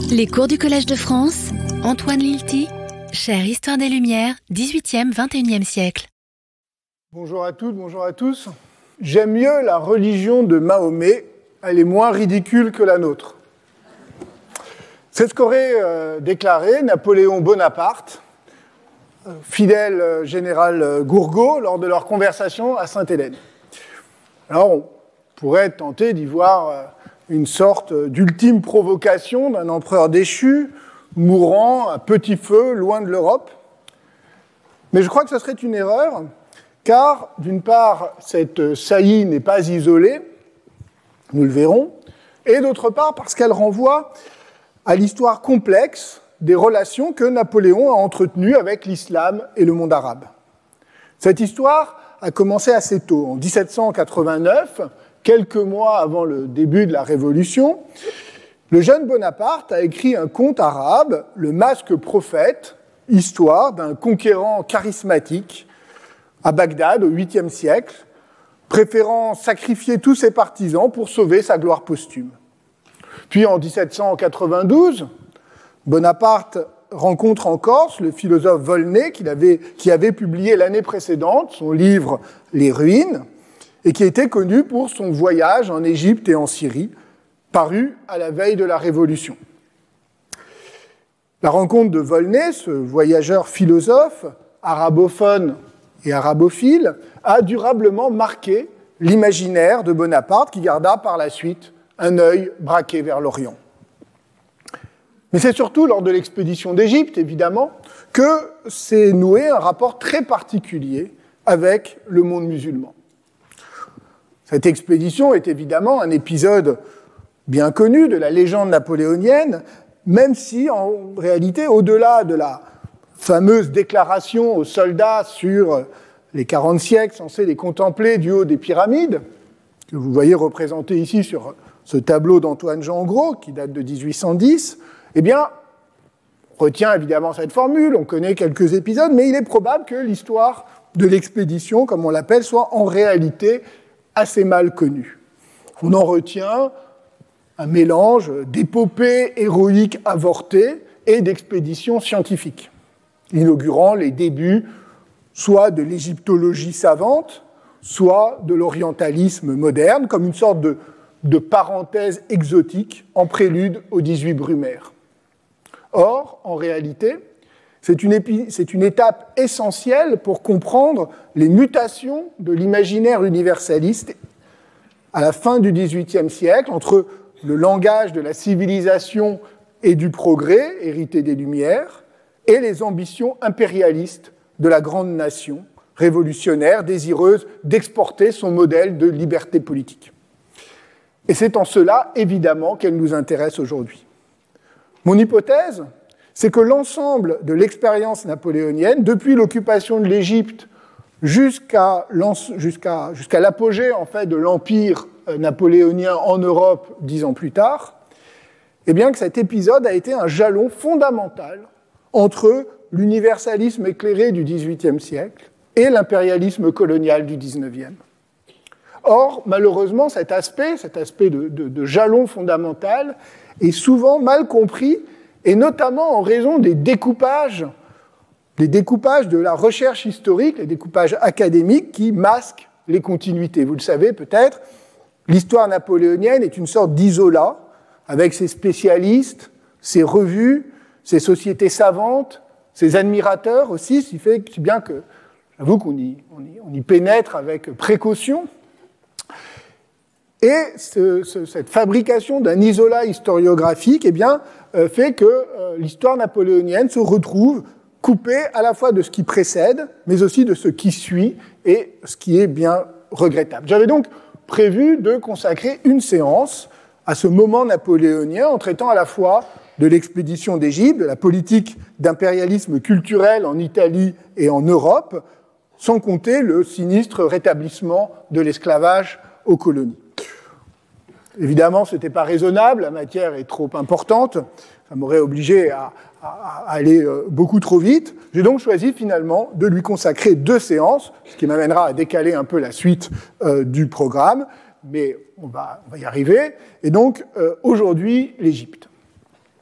Les cours du Collège de France, Antoine Lilti, chère Histoire des Lumières, 18e, 21e siècle. Bonjour à toutes, bonjour à tous. J'aime mieux la religion de Mahomet, elle est moins ridicule que la nôtre. C'est ce qu'aurait déclaré Napoléon Bonaparte, fidèle général Gourgaud, lors de leur conversation à Sainte-Hélène. Alors, on pourrait tenter d'y voir une sorte d'ultime provocation d'un empereur déchu, mourant à petit feu, loin de l'Europe. Mais je crois que ce serait une erreur, car, d'une part, cette saillie n'est pas isolée, nous le verrons, et d'autre part, parce qu'elle renvoie à l'histoire complexe des relations que Napoléon a entretenues avec l'islam et le monde arabe. Cette histoire a commencé assez tôt, en 1789, quelques mois avant le début de la Révolution. Le jeune Bonaparte a écrit un conte arabe, Le Masque Prophète, histoire d'un conquérant charismatique à Bagdad au 8e siècle, préférant sacrifier tous ses partisans pour sauver sa gloire posthume. Puis en 1792, Bonaparte rencontre en Corse le philosophe Volney qui avait publié l'année précédente son livre « Les ruines » et qui était connu pour son voyage en Égypte et en Syrie, paru à la veille de la Révolution. La rencontre de Volney, ce voyageur philosophe, arabophone et arabophile, a durablement marqué l'imaginaire de Bonaparte qui garda par la suite un œil braqué vers l'Orient. Mais c'est surtout lors de l'expédition d'Égypte, évidemment, que s'est noué un rapport très particulier avec le monde musulman. Cette expédition est évidemment un épisode bien connu de la légende napoléonienne, même si, en réalité, au-delà de la fameuse déclaration aux soldats sur les 40 siècles censés les contempler du haut des pyramides, que vous voyez représenté ici sur ce tableau d'Antoine Jean Gros, qui date de 1810, eh bien, on retient évidemment cette formule, on connaît quelques épisodes, mais il est probable que l'histoire de l'expédition, comme on l'appelle, soit en réalité assez mal connue. On en retient un mélange d'épopées héroïques avortées et d'expéditions scientifiques, inaugurant les débuts soit de l'égyptologie savante, soit de l'orientalisme moderne, comme une sorte de parenthèse exotique en prélude aux 18 Brumaire. Or, en réalité, c'est une étape essentielle pour comprendre les mutations de l'imaginaire universaliste à la fin du XVIIIe siècle, entre le langage de la civilisation et du progrès, hérité des Lumières, et les ambitions impérialistes de la grande nation révolutionnaire, désireuse d'exporter son modèle de liberté politique. Et c'est en cela, évidemment, qu'elle nous intéresse aujourd'hui. Mon hypothèse, c'est que l'ensemble de l'expérience napoléonienne, depuis l'occupation de l'Égypte jusqu'à l'apogée en fait, de l'empire napoléonien en Europe 10 ans plus tard, eh bien que cet épisode a été un jalon fondamental entre l'universalisme éclairé du XVIIIe siècle et l'impérialisme colonial du XIXe. Or, malheureusement, cet aspect de jalon fondamental est souvent mal compris, et notamment en raison des découpages de la recherche historique, les découpages académiques qui masquent les continuités. Vous le savez peut-être, l'histoire napoléonienne est une sorte d'isolat, avec ses spécialistes, ses revues, ses sociétés savantes, ses admirateurs aussi, si bien que j'avoue qu'on y pénètre avec précaution. Et cette fabrication d'un isolat historiographique eh bien, fait que l'histoire napoléonienne se retrouve coupée à la fois de ce qui précède, mais aussi de ce qui suit, et ce qui est bien regrettable. J'avais donc prévu de consacrer une séance à ce moment napoléonien en traitant à la fois de l'expédition d'Égypte, de la politique d'impérialisme culturel en Italie et en Europe, sans compter le sinistre rétablissement de l'esclavage aux colonies. Évidemment, ce n'était pas raisonnable, la matière est trop importante, ça m'aurait obligé à aller beaucoup trop vite. J'ai donc choisi finalement de lui consacrer 2 séances, ce qui m'amènera à décaler un peu la suite du programme, mais on va y arriver. Et donc, aujourd'hui, l'Égypte.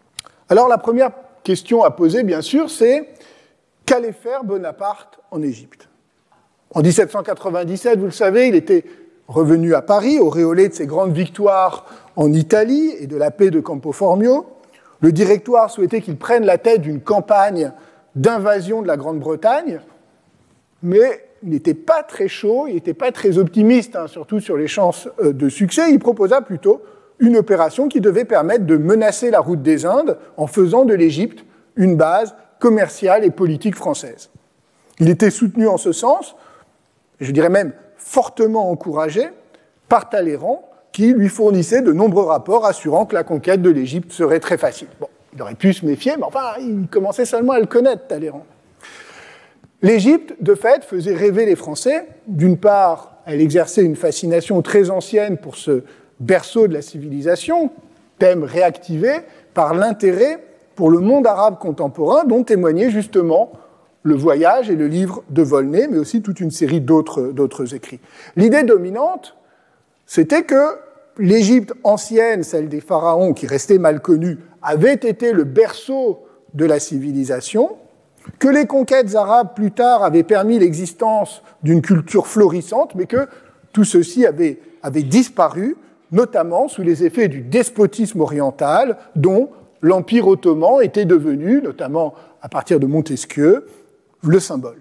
Alors la première question à poser, bien sûr, c'est qu'allait faire Bonaparte en Égypte? En 1797, vous le savez, il était revenu à Paris, auréolé de ses grandes victoires en Italie et de la paix de Campo Formio. Le Directoire souhaitait qu'il prenne la tête d'une campagne d'invasion de la Grande-Bretagne, mais il n'était pas très chaud, il n'était pas très optimiste, surtout sur les chances de succès. Il proposa plutôt une opération qui devait permettre de menacer la route des Indes en faisant de l'Égypte une base commerciale et politique française. Il était soutenu en ce sens, je dirais même fortement encouragé, par Talleyrand, qui lui fournissait de nombreux rapports assurant que la conquête de l'Égypte serait très facile. Bon, il aurait pu se méfier, mais enfin, il commençait seulement à le connaître, Talleyrand. L'Égypte, de fait, faisait rêver les Français. D'une part, elle exerçait une fascination très ancienne pour ce berceau de la civilisation, thème réactivé par l'intérêt pour le monde arabe contemporain dont témoignait justement le voyage et le livre de Volney, mais aussi toute une série d'autres écrits. L'idée dominante, c'était que l'Égypte ancienne, celle des pharaons qui restait mal connue, avait été le berceau de la civilisation, que les conquêtes arabes plus tard avaient permis l'existence d'une culture florissante, mais que tout ceci avait disparu, notamment sous les effets du despotisme oriental dont l'Empire ottoman était devenu, notamment à partir de Montesquieu, le symbole.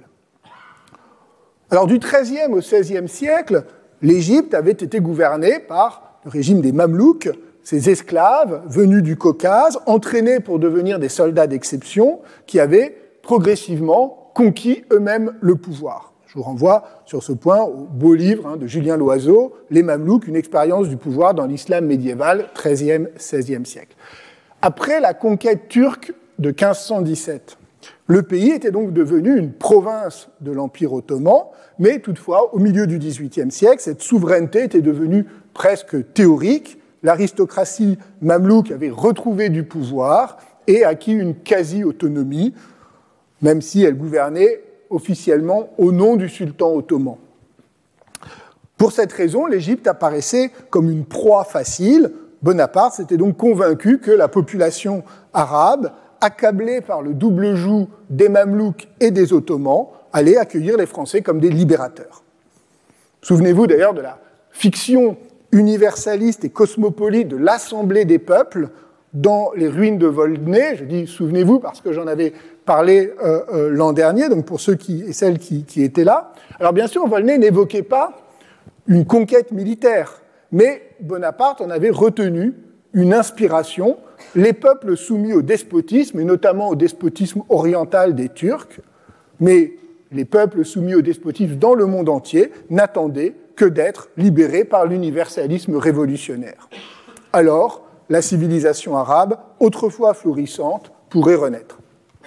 Alors du XIIIe au XVIe siècle, l'Égypte avait été gouvernée par le régime des Mamelouks, ces esclaves venus du Caucase, entraînés pour devenir des soldats d'exception, qui avaient progressivement conquis eux-mêmes le pouvoir. Je vous renvoie sur ce point au beau livre de Julien Loiseau, Les Mamelouks, une expérience du pouvoir dans l'islam médiéval, XIIIe, XVIe siècle. Après la conquête turque de 1517, le pays était donc devenu une province de l'Empire ottoman, mais toutefois, au milieu du XVIIIe siècle, cette souveraineté était devenue presque théorique. L'aristocratie mamelouk avait retrouvé du pouvoir et acquis une quasi-autonomie, même si elle gouvernait officiellement au nom du sultan ottoman. Pour cette raison, l'Égypte apparaissait comme une proie facile. Bonaparte s'était donc convaincu que la population arabe, accablée par le double joug des Mamelouks et des Ottomans, allait accueillir les Français comme des libérateurs. Souvenez-vous d'ailleurs de la fiction universaliste et cosmopolite de l'Assemblée des peuples dans les ruines de Volney. Je dis souvenez-vous parce que j'en avais parlé l'an dernier, donc pour ceux et celles qui étaient là. Alors bien sûr, Volney n'évoquait pas une conquête militaire, mais Bonaparte en avait retenu une inspiration. Les peuples soumis au despotisme, et notamment au despotisme oriental des Turcs, mais les peuples soumis au despotisme dans le monde entier, n'attendaient que d'être libérés par l'universalisme révolutionnaire. Alors, la civilisation arabe, autrefois florissante, pourrait renaître.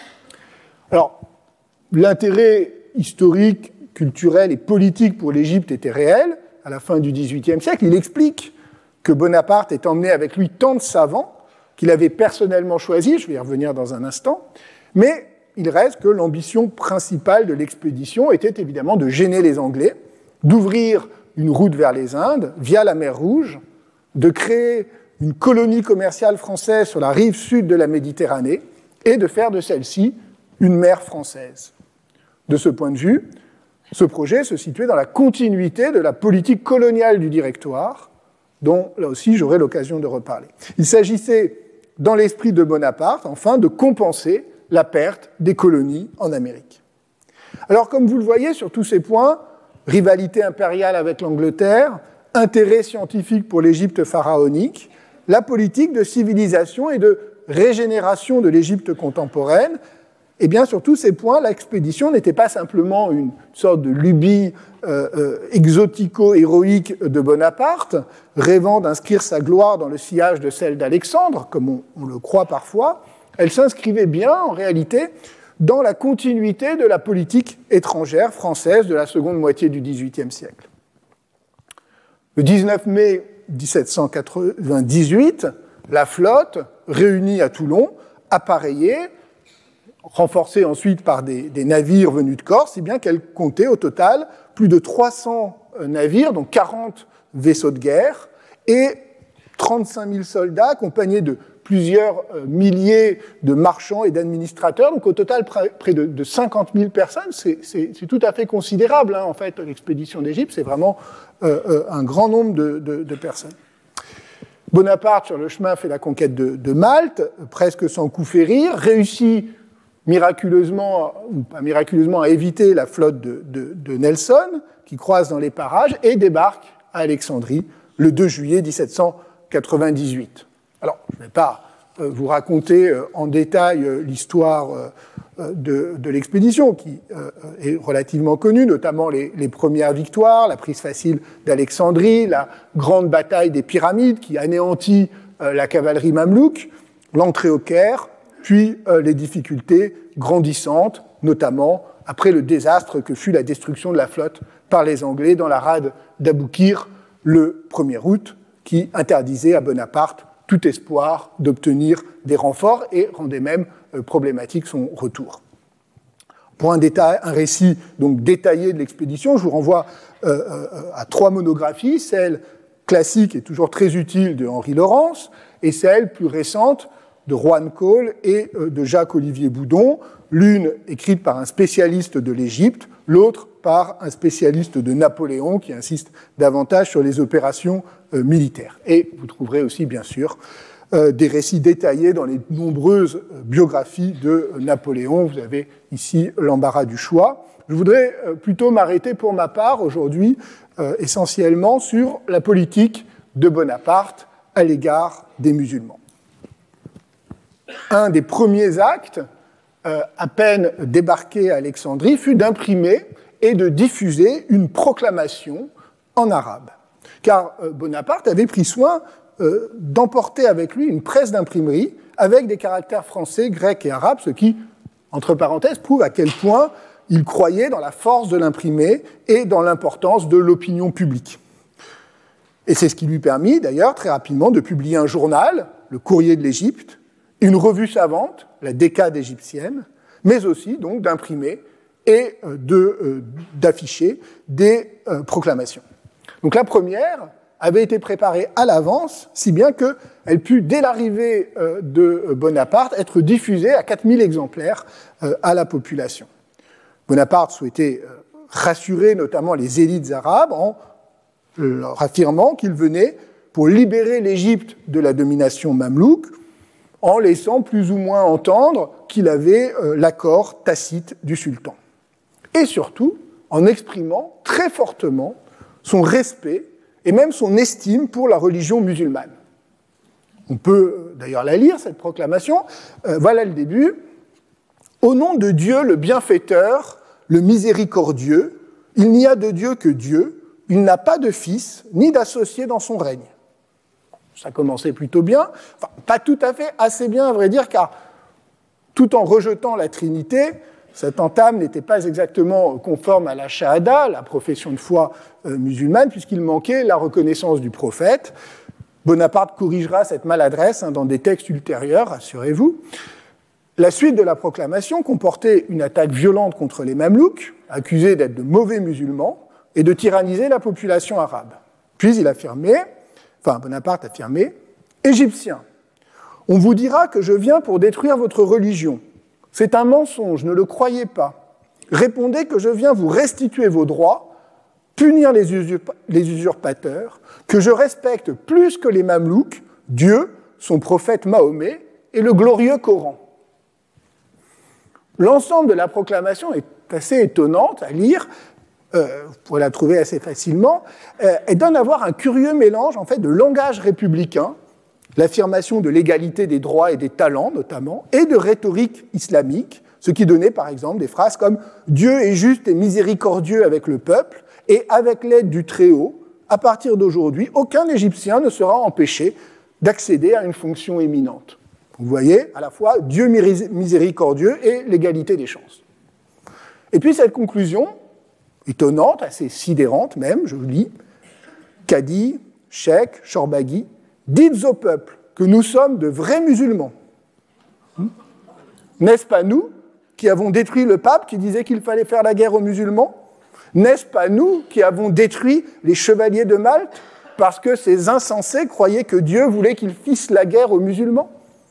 Alors, l'intérêt historique, culturel et politique pour l'Égypte était réel. À la fin du XVIIIe siècle, il explique que Bonaparte ait emmené avec lui tant de savants qu'il avait personnellement choisis, je vais y revenir dans un instant, mais il reste que l'ambition principale de l'expédition était évidemment de gêner les Anglais, d'ouvrir une route vers les Indes via la mer Rouge, de créer une colonie commerciale française sur la rive sud de la Méditerranée et de faire de celle-ci une mer française. De ce point de vue, ce projet se situait dans la continuité de la politique coloniale du Directoire, dont, là aussi, j'aurai l'occasion de reparler. Il s'agissait, dans l'esprit de Bonaparte, enfin, de compenser la perte des colonies en Amérique. Alors, comme vous le voyez, sur tous ces points, rivalité impériale avec l'Angleterre, intérêt scientifique pour l'Égypte pharaonique, la politique de civilisation et de régénération de l'Égypte contemporaine, eh bien, sur tous ces points, l'expédition n'était pas simplement une sorte de lubie exotico-héroïque de Bonaparte, rêvant d'inscrire sa gloire dans le sillage de celle d'Alexandre, comme on le croit parfois. Elle s'inscrivait bien, en réalité, dans la continuité de la politique étrangère française de la seconde moitié du XVIIIe siècle. Le 19 mai 1798, la flotte, réunie à Toulon, appareillait, renforcée ensuite par des navires venus de Corse, si bien qu'elle comptait au total plus de 300 navires, dont 40 vaisseaux de guerre, et 35 000 soldats accompagnés de plusieurs milliers de marchands et d'administrateurs, donc au total près de 50 000 personnes. C'est tout à fait considérable, en fait, l'expédition d'Égypte, c'est vraiment un grand nombre de personnes. Bonaparte, sur le chemin, fait la conquête de Malte, presque sans coup férir, réussit miraculeusement, ou pas miraculeusement, à éviter la flotte de Nelson, qui croise dans les parages, et débarque à Alexandrie le 2 juillet 1798. Alors, je ne vais pas vous raconter en détail l'histoire de l'expédition, qui est relativement connue, notamment les premières victoires, la prise facile d'Alexandrie, la grande bataille des pyramides qui anéantit la cavalerie mamelouk, l'entrée au Caire, puis les difficultés grandissantes, notamment après le désastre que fut la destruction de la flotte par les Anglais dans la rade d'Aboukir le 1er août, qui interdisait à Bonaparte tout espoir d'obtenir des renforts et rendait même problématique son retour. Pour un récit donc détaillé de l'expédition, je vous renvoie à 3 monographies, celle classique et toujours très utile de Henri Laurence, et celle plus récente de Juan Cole et de Jacques-Olivier Boudon, l'une écrite par un spécialiste de l'Égypte, l'autre par un spécialiste de Napoléon qui insiste davantage sur les opérations militaires. Et vous trouverez aussi, bien sûr, des récits détaillés dans les nombreuses biographies de Napoléon. Vous avez ici l'embarras du choix. Je voudrais plutôt m'arrêter pour ma part aujourd'hui essentiellement sur la politique de Bonaparte à l'égard des musulmans. Un des premiers actes, à peine débarqué à Alexandrie, fut d'imprimer et de diffuser une proclamation en arabe. Car Bonaparte avait pris soin d'emporter avec lui une presse d'imprimerie avec des caractères français, grecs et arabes, ce qui, entre parenthèses, prouve à quel point il croyait dans la force de l'imprimé et dans l'importance de l'opinion publique. Et c'est ce qui lui permit, d'ailleurs, très rapidement, de publier un journal, le Courrier de l'Égypte, une revue savante, la Décade égyptienne, mais aussi donc d'imprimer et d'afficher des proclamations. Donc la première avait été préparée à l'avance, si bien qu'elle put, dès l'arrivée de Bonaparte, être diffusée à 4000 exemplaires à la population. Bonaparte souhaitait rassurer notamment les élites arabes en leur affirmant qu'il venait pour libérer l'Égypte de la domination mamelouk, en laissant plus ou moins entendre qu'il avait l'accord tacite du sultan. Et surtout, en exprimant très fortement son respect et même son estime pour la religion musulmane. On peut d'ailleurs la lire, cette proclamation. Voilà le début. « Au nom de Dieu, le bienfaiteur, le miséricordieux, il n'y a de Dieu que Dieu, il n'a pas de fils, ni d'associé dans son règne. » Ça commençait plutôt bien, enfin, pas tout à fait, assez bien à vrai dire, car tout en rejetant la Trinité, cette entame n'était pas exactement conforme à la Shahada, la profession de foi musulmane, puisqu'il manquait la reconnaissance du prophète. Bonaparte corrigera cette maladresse dans des textes ultérieurs, rassurez-vous. La suite de la proclamation comportait une attaque violente contre les Mamelouks, accusés d'être de mauvais musulmans et de tyranniser la population arabe. Puis Bonaparte affirmait « Égyptiens, on vous dira que je viens pour détruire votre religion. C'est un mensonge, ne le croyez pas. Répondez que je viens vous restituer vos droits, punir les usurpateurs, que je respecte plus que les Mamelouks, Dieu, son prophète Mahomet et le glorieux Coran. » L'ensemble de la proclamation est assez étonnante à lire, vous pourrez la trouver assez facilement. Elle donne à voir un curieux mélange en fait, de langage républicain, l'affirmation de l'égalité des droits et des talents notamment, et de rhétorique islamique, ce qui donnait par exemple des phrases comme « Dieu est juste et miséricordieux avec le peuple, et avec l'aide du Très-Haut, à partir d'aujourd'hui, aucun Égyptien ne sera empêché d'accéder à une fonction éminente. » Vous voyez, à la fois Dieu miséricordieux et l'égalité des chances. Et puis cette conclusion, étonnante, assez sidérante même, je vous lis, Kadi, Cheikh, Chorbaghi, dites au peuple que nous sommes de vrais musulmans. N'est-ce pas nous qui avons détruit le pape qui disait qu'il fallait faire la guerre aux musulmans? N'est-ce pas nous qui avons détruit les chevaliers de Malte parce que ces insensés croyaient que Dieu voulait qu'ils fissent la guerre aux musulmans?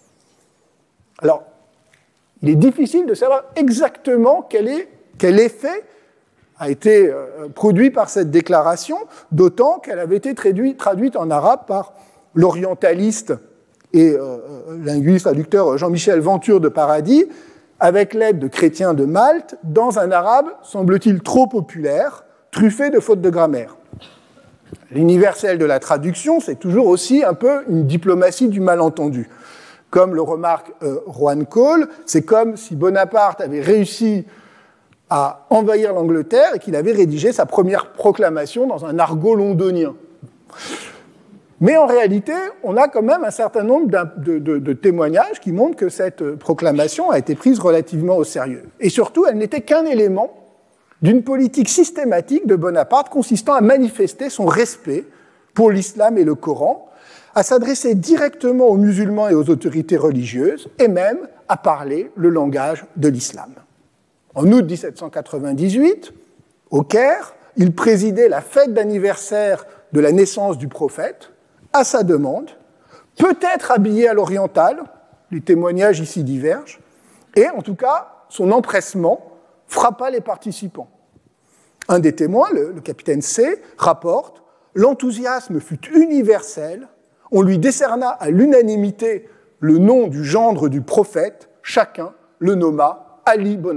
Alors, il est difficile de savoir exactement quel effet a été produit par cette déclaration, d'autant qu'elle avait été traduite en arabe par l'orientaliste et linguiste traducteur Jean-Michel Venture de Paradis, avec l'aide de chrétiens de Malte, dans un arabe, semble-t-il, trop populaire, truffé de fautes de grammaire. L'universel de la traduction, c'est toujours aussi un peu une diplomatie du malentendu. Comme le remarque Juan Cole, c'est comme si Bonaparte avait réussi à envahir l'Angleterre et qu'il avait rédigé sa première proclamation dans un argot londonien. Mais en réalité, on a quand même un certain nombre de témoignages qui montrent que cette proclamation a été prise relativement au sérieux. Et surtout, elle n'était qu'un élément d'une politique systématique de Bonaparte consistant à manifester son respect pour l'islam et le Coran, à s'adresser directement aux musulmans et aux autorités religieuses, et même à parler le langage de l'islam. En août 1798, au Caire, il présidait la fête d'anniversaire de la naissance du prophète, à sa demande, peut-être habillé à l'oriental, les témoignages ici divergent, et en tout cas, son empressement frappa les participants. Un des témoins, le capitaine C, rapporte « L'enthousiasme fut universel, on lui décerna à l'unanimité le nom du gendre du prophète, chacun le nomma Ali Bonaparte. »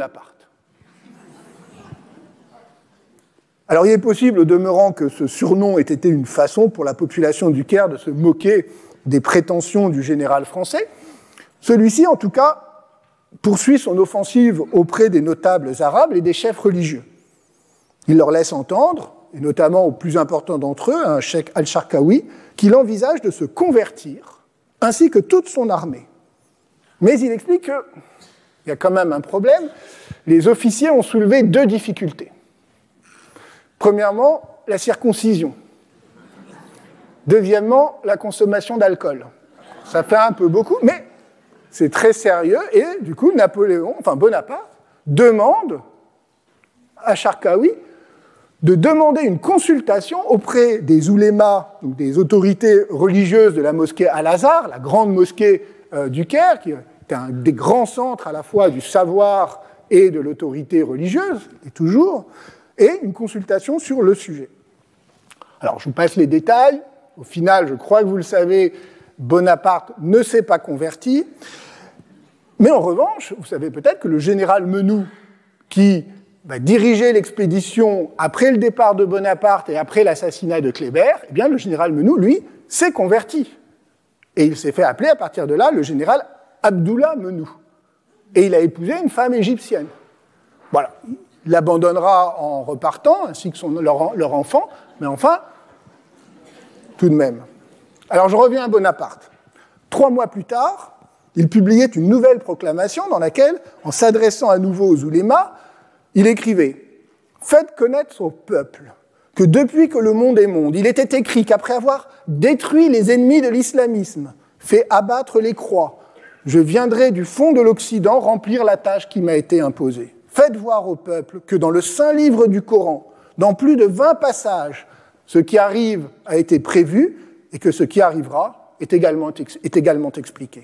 Alors il est possible, au demeurant, que ce surnom ait été une façon pour la population du Caire de se moquer des prétentions du général français. Celui-ci, en tout cas, poursuit son offensive auprès des notables arabes et des chefs religieux. Il leur laisse entendre, et notamment aux plus importants d'entre eux, un cheikh al-Sharkawi, qu'il envisage de se convertir, ainsi que toute son armée. Mais il explique qu'il y a quand même un problème. Les officiers ont soulevé 2 difficultés. Premièrement, la circoncision. Deuxièmement, la consommation d'alcool. Ça fait un peu beaucoup, mais c'est très sérieux. Et du coup, Bonaparte demande à Sharkawi de demander une consultation auprès des oulémas, donc des autorités religieuses de la mosquée Al-Azhar, la grande mosquée du Caire, qui est un des grands centres à la fois du savoir et de l'autorité religieuse, et toujours, et une consultation sur le sujet. Alors, je vous passe les détails. Au final, je crois que vous le savez, Bonaparte ne s'est pas converti. Mais en revanche, vous savez peut-être que le général Menou, qui va diriger l'expédition après le départ de Bonaparte et après l'assassinat de Kléber, eh bien, le général Menou, lui, s'est converti. Et il s'est fait appeler, à partir de là, le général Abdullah Menou. Et il a épousé une femme égyptienne. Voilà. Il l'abandonnera en repartant, ainsi que leur enfant, mais enfin, tout de même. Alors je reviens à Bonaparte. 3 mois plus tard, il publiait une nouvelle proclamation dans laquelle, en s'adressant à nouveau aux oulémas, il écrivait « Faites connaître au peuple que depuis que le monde est monde, il était écrit qu'après avoir détruit les ennemis de l'islamisme, fait abattre les croix, je viendrai du fond de l'Occident remplir la tâche qui m'a été imposée. Faites voir au peuple que dans le saint livre du Coran, dans plus de 20 passages, ce qui arrive a été prévu et que ce qui arrivera est également expliqué. »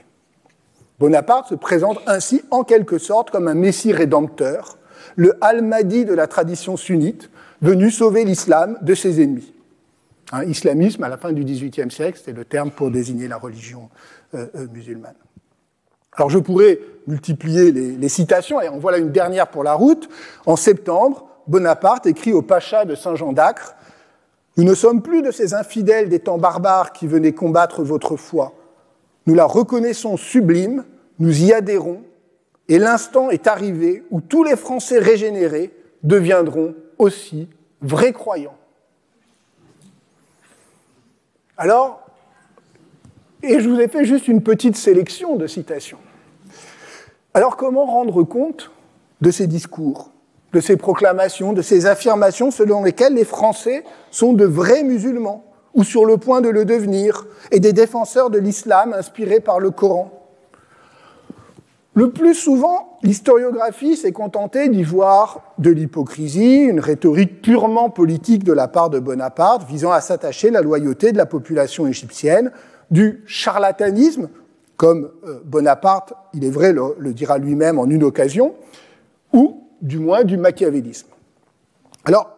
Bonaparte se présente ainsi en quelque sorte comme un messie rédempteur, le Al-Mahdi de la tradition sunnite, venu sauver l'islam de ses ennemis. Islamisme, à la fin du XVIIIe siècle, c'était le terme pour désigner la religion musulmane. Alors je pourrais multiplier les citations, et en voilà une dernière pour la route. En septembre, Bonaparte écrit au pacha de Saint-Jean d'Acre « Nous ne sommes plus de ces infidèles des temps barbares qui venaient combattre votre foi. Nous la reconnaissons sublime, nous y adhérons, et l'instant est arrivé où tous les Français régénérés deviendront aussi vrais croyants. » Alors, et je vous ai fait juste une petite sélection de citations. Alors, comment rendre compte de ces discours, de ces proclamations, de ces affirmations selon lesquelles les Français sont de vrais musulmans, ou sur le point de le devenir, et des défenseurs de l'islam inspirés par le Coran? Le plus souvent, l'historiographie s'est contentée d'y voir de l'hypocrisie, une rhétorique purement politique de la part de Bonaparte, visant à s'attacher la loyauté de la population égyptienne, du charlatanisme, comme Bonaparte, il est vrai, le dira lui-même en une occasion, ou du moins du machiavélisme. Alors,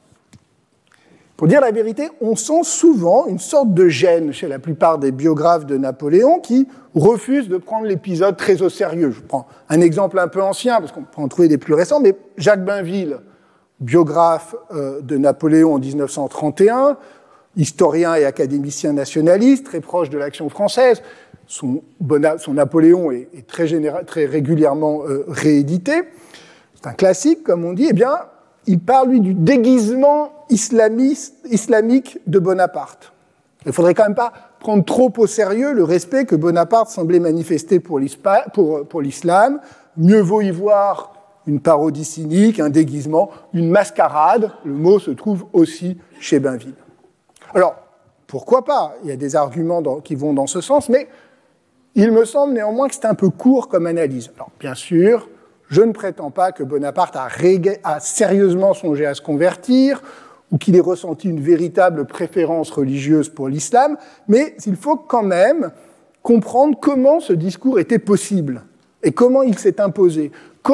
pour dire la vérité, on sent souvent une sorte de gêne chez la plupart des biographes de Napoléon qui refusent de prendre l'épisode très au sérieux. Je prends un exemple un peu ancien, parce qu'on peut en trouver des plus récents, mais Jacques Bainville, biographe de Napoléon en 1931, historien et académicien nationaliste, très proche de l'Action française. Son Napoléon est très régulièrement réédité. C'est un classique, comme on dit. Eh bien, il parle, lui, du déguisement islamique de Bonaparte. Il ne faudrait quand même pas prendre trop au sérieux le respect que Bonaparte semblait manifester pour l'islam. Mieux vaut y voir une parodie cynique, un déguisement, une mascarade. Le mot se trouve aussi chez Bainville. Alors, pourquoi pas? Il y a des arguments qui vont dans ce sens, mais il me semble néanmoins que c'est un peu court comme analyse. Alors, bien sûr, je ne prétends pas que Bonaparte a sérieusement songé à se convertir ou qu'il ait ressenti une véritable préférence religieuse pour l'islam, mais il faut quand même comprendre comment ce discours était possible et comment il s'est imposé.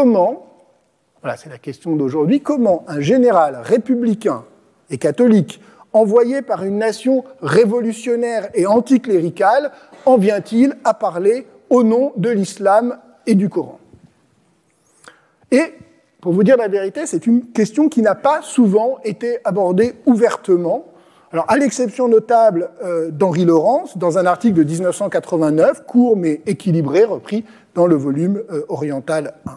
Voilà, c'est la question d'aujourd'hui, comment un général républicain et catholique envoyé par une nation révolutionnaire et anticléricale en vient-il à parler au nom de l'islam et du Coran? Et, pour vous dire la vérité, c'est une question qui n'a pas souvent été abordée ouvertement. Alors, à l'exception notable d'Henri Laurence, dans un article de 1989, court mais équilibré, repris dans le volume Oriental 1.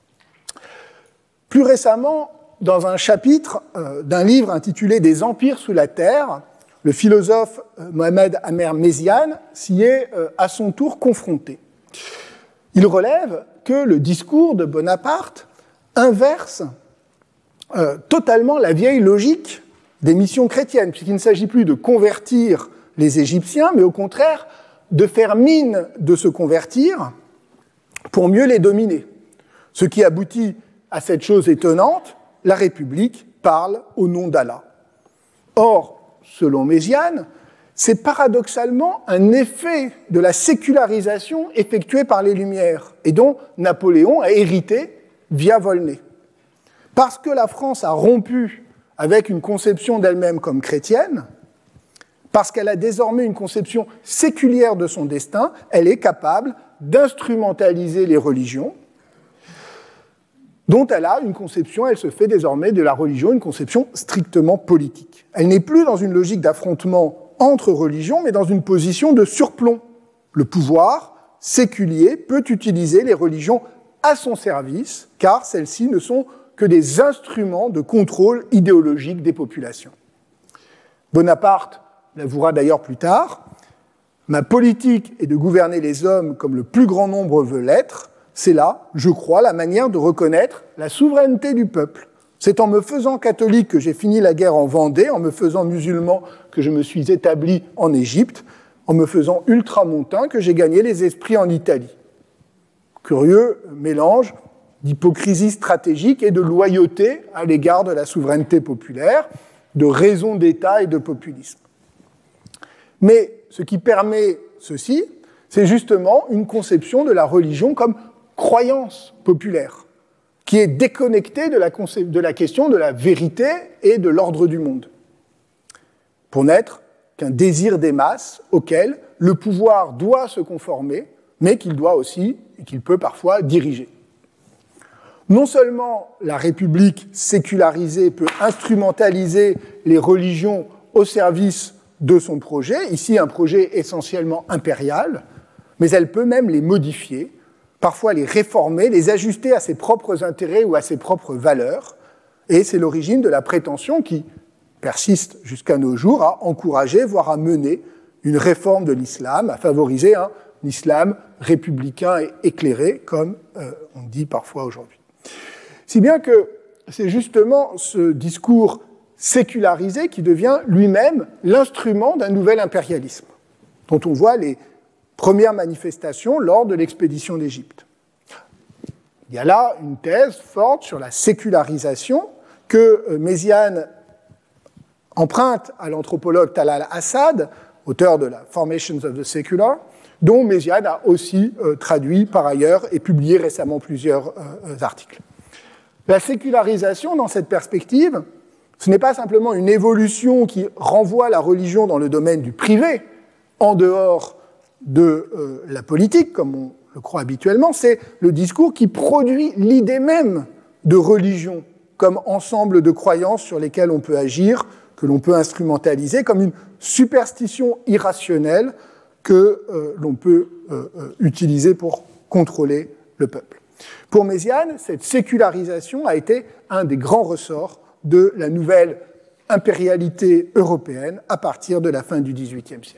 Plus récemment, dans un chapitre d'un livre intitulé « Des empires sous la terre », le philosophe Mohamed Amer Méziane s'y est à son tour confronté. Il relève que le discours de Bonaparte inverse totalement la vieille logique des missions chrétiennes, puisqu'il ne s'agit plus de convertir les Égyptiens, mais au contraire de faire mine de se convertir pour mieux les dominer. Ce qui aboutit à cette chose étonnante, la République parle au nom d'Allah. Or, selon Méziane, c'est paradoxalement un effet de la sécularisation effectuée par les Lumières et dont Napoléon a hérité via Volney. Parce que la France a rompu avec une conception d'elle-même comme chrétienne, parce qu'elle a désormais une conception séculière de son destin, elle est capable d'instrumentaliser les religions, dont elle a une conception, elle se fait désormais de la religion une conception strictement politique. Elle n'est plus dans une logique d'affrontement entre religions, mais dans une position de surplomb. Le pouvoir séculier peut utiliser les religions à son service, car celles-ci ne sont que des instruments de contrôle idéologique des populations. Bonaparte l'avouera d'ailleurs plus tard, « Ma politique est de gouverner les hommes comme le plus grand nombre veut l'être. C'est là, je crois, la manière de reconnaître la souveraineté du peuple. C'est en me faisant catholique que j'ai fini la guerre en Vendée, en me faisant musulman que je me suis établi en Égypte, en me faisant ultramontain que j'ai gagné les esprits en Italie. » Curieux mélange d'hypocrisie stratégique et de loyauté à l'égard de la souveraineté populaire, de raison d'État et de populisme. Mais ce qui permet ceci, c'est justement une conception de la religion comme croyance populaire, qui est déconnectée de la question de la vérité et de l'ordre du monde, pour n'être qu'un désir des masses auquel le pouvoir doit se conformer, mais qu'il doit aussi, et qu'il peut parfois, diriger. Non seulement la République sécularisée peut instrumentaliser les religions au service de son projet, ici un projet essentiellement impérial, mais elle peut même les modifier, parfois les réformer, les ajuster à ses propres intérêts ou à ses propres valeurs, et c'est l'origine de la prétention qui persiste jusqu'à nos jours à encourager, voire à mener une réforme de l'islam, à favoriser un islam républicain et éclairé, comme on dit parfois aujourd'hui. Si bien que c'est justement ce discours sécularisé qui devient lui-même l'instrument d'un nouvel impérialisme, dont on voit les premières manifestations lors de l'expédition d'Égypte. Il y a là une thèse forte sur la sécularisation que Méziane emprunte à l'anthropologue Talal Assad, auteur de la Formations of the Secular, dont Méziane a aussi traduit par ailleurs et publié récemment plusieurs articles. La sécularisation, dans cette perspective, ce n'est pas simplement une évolution qui renvoie la religion dans le domaine du privé, en dehors de la politique, comme on le croit habituellement, c'est le discours qui produit l'idée même de religion comme ensemble de croyances sur lesquelles on peut agir, que l'on peut instrumentaliser, comme une superstition irrationnelle que l'on peut utiliser pour contrôler le peuple. Pour Méziane, cette sécularisation a été un des grands ressorts de la nouvelle impérialité européenne à partir de la fin du XVIIIe siècle.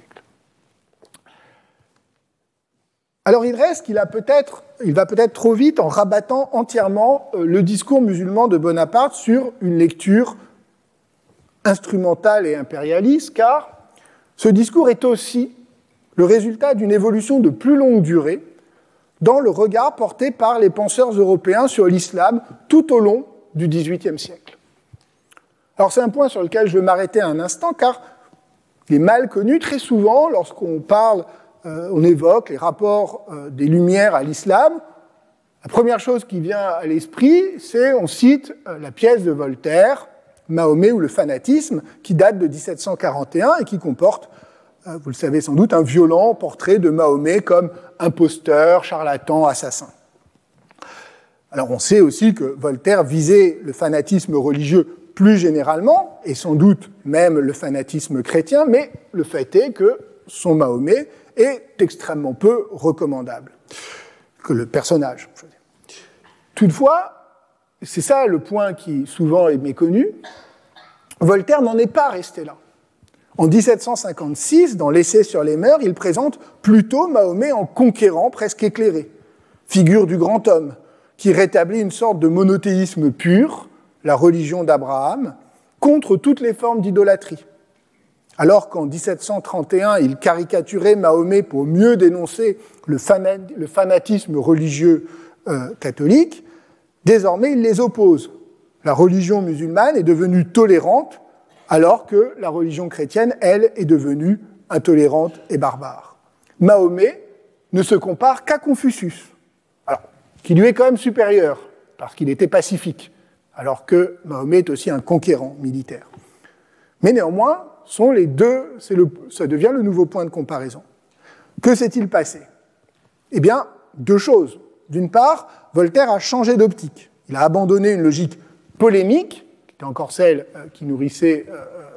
Alors il reste qu'il va peut-être trop vite en rabattant entièrement le discours musulman de Bonaparte sur une lecture instrumentale et impérialiste, car ce discours est aussi le résultat d'une évolution de plus longue durée dans le regard porté par les penseurs européens sur l'islam tout au long du XVIIIe siècle. Alors c'est un point sur lequel je veux m'arrêter un instant, car il est mal connu très souvent lorsqu'on on évoque les rapports des Lumières à l'islam. La première chose qui vient à l'esprit, c'est on cite la pièce de Voltaire, Mahomet ou le fanatisme, qui date de 1741 et qui comporte, vous le savez sans doute, un violent portrait de Mahomet comme imposteur, charlatan, assassin. Alors on sait aussi que Voltaire visait le fanatisme religieux plus généralement, et sans doute même le fanatisme chrétien, mais le fait est que son Mahomet est extrêmement peu recommandable, que le personnage. Toutefois, c'est ça le point qui souvent est méconnu, Voltaire n'en est pas resté là. En 1756, dans l'Essai sur les mœurs, il présente plutôt Mahomet en conquérant presque éclairé, figure du grand homme, qui rétablit une sorte de monothéisme pur, la religion d'Abraham, contre toutes les formes d'idolâtrie. Alors qu'en 1731, il caricaturait Mahomet pour mieux dénoncer le fanatisme religieux catholique, désormais il les oppose. La religion musulmane est devenue tolérante, alors que la religion chrétienne, elle, est devenue intolérante et barbare. Mahomet ne se compare qu'à Confucius, alors, qui lui est quand même supérieur, parce qu'il était pacifique, alors que Mahomet est aussi un conquérant militaire. Mais néanmoins, sont les deux, ça devient le nouveau point de comparaison. Que s'est-il passé? Eh bien, deux choses. D'une part, Voltaire a changé d'optique. Il a abandonné une logique polémique, qui était encore celle qui nourrissait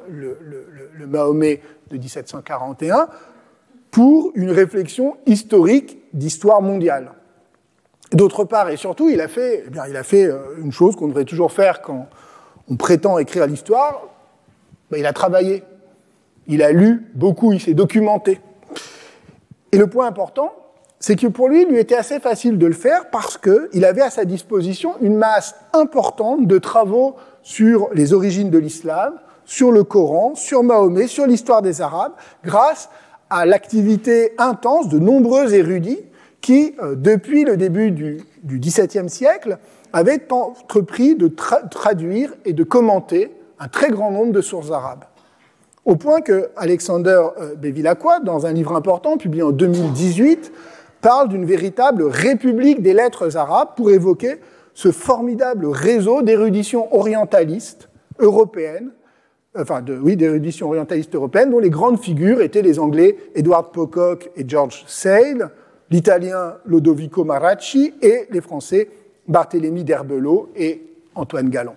le Mahomet de 1741, pour une réflexion historique d'histoire mondiale. D'autre part, et surtout, il a fait une chose qu'on devrait toujours faire quand on prétend écrire l'histoire, il a travaillé. Il a lu beaucoup, il s'est documenté. Et le point important, c'est que pour lui, il lui était assez facile de le faire parce qu'il avait à sa disposition une masse importante de travaux sur les origines de l'islam, sur le Coran, sur Mahomet, sur l'histoire des Arabes, grâce à l'activité intense de nombreux érudits qui, depuis le début du XVIIe siècle, avaient entrepris de traduire et de commenter un très grand nombre de sources arabes. Au point que Alexander Bevilacqua, dans un livre important publié en 2018, parle d'une véritable république des lettres arabes pour évoquer ce formidable réseau d'érudition orientaliste européenne, d'érudition orientaliste européenne, dont les grandes figures étaient les Anglais Edward Pocock et George Sale, l'Italien Lodovico Maracci et les Français Barthélemy d'Herbelot et Antoine Galland.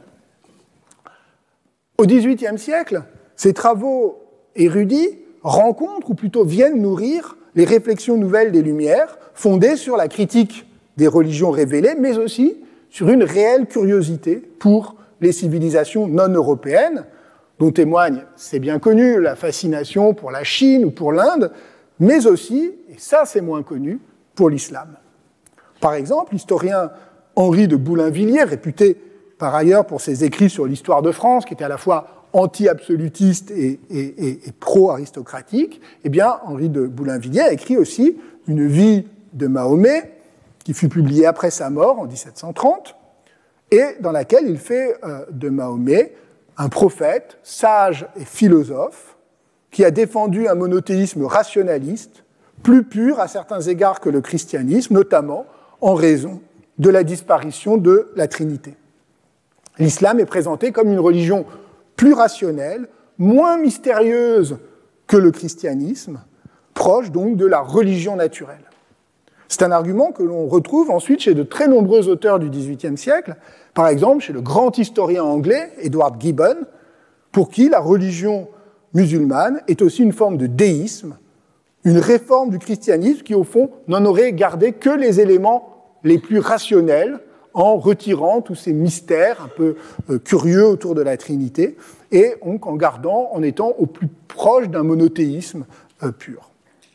Au XVIIIe siècle, ces travaux érudits rencontrent, ou plutôt viennent nourrir, les réflexions nouvelles des Lumières, fondées sur la critique des religions révélées, mais aussi sur une réelle curiosité pour les civilisations non européennes, dont témoigne, c'est bien connu, la fascination pour la Chine ou pour l'Inde, mais aussi, et ça c'est moins connu, pour l'islam. Par exemple, l'historien Henri de Boulainvilliers, réputé par ailleurs pour ses écrits sur l'histoire de France, qui était à la fois anti-absolutiste et pro-aristocratique, eh bien, Henri de Boulainvilliers a écrit aussi une vie de Mahomet, qui fut publiée après sa mort en 1730, et dans laquelle il fait de Mahomet un prophète, sage et philosophe, qui a défendu un monothéisme rationaliste, plus pur à certains égards que le christianisme, notamment en raison de la disparition de la Trinité. L'islam est présenté comme une religion plus rationnelle, moins mystérieuse que le christianisme, proche donc de la religion naturelle. C'est un argument que l'on retrouve ensuite chez de très nombreux auteurs du XVIIIe siècle, par exemple chez le grand historien anglais Edward Gibbon, pour qui la religion musulmane est aussi une forme de déisme, une réforme du christianisme qui, au fond, n'en aurait gardé que les éléments les plus rationnels, en retirant tous ces mystères un peu curieux autour de la Trinité, et donc en étant au plus proche d'un monothéisme pur.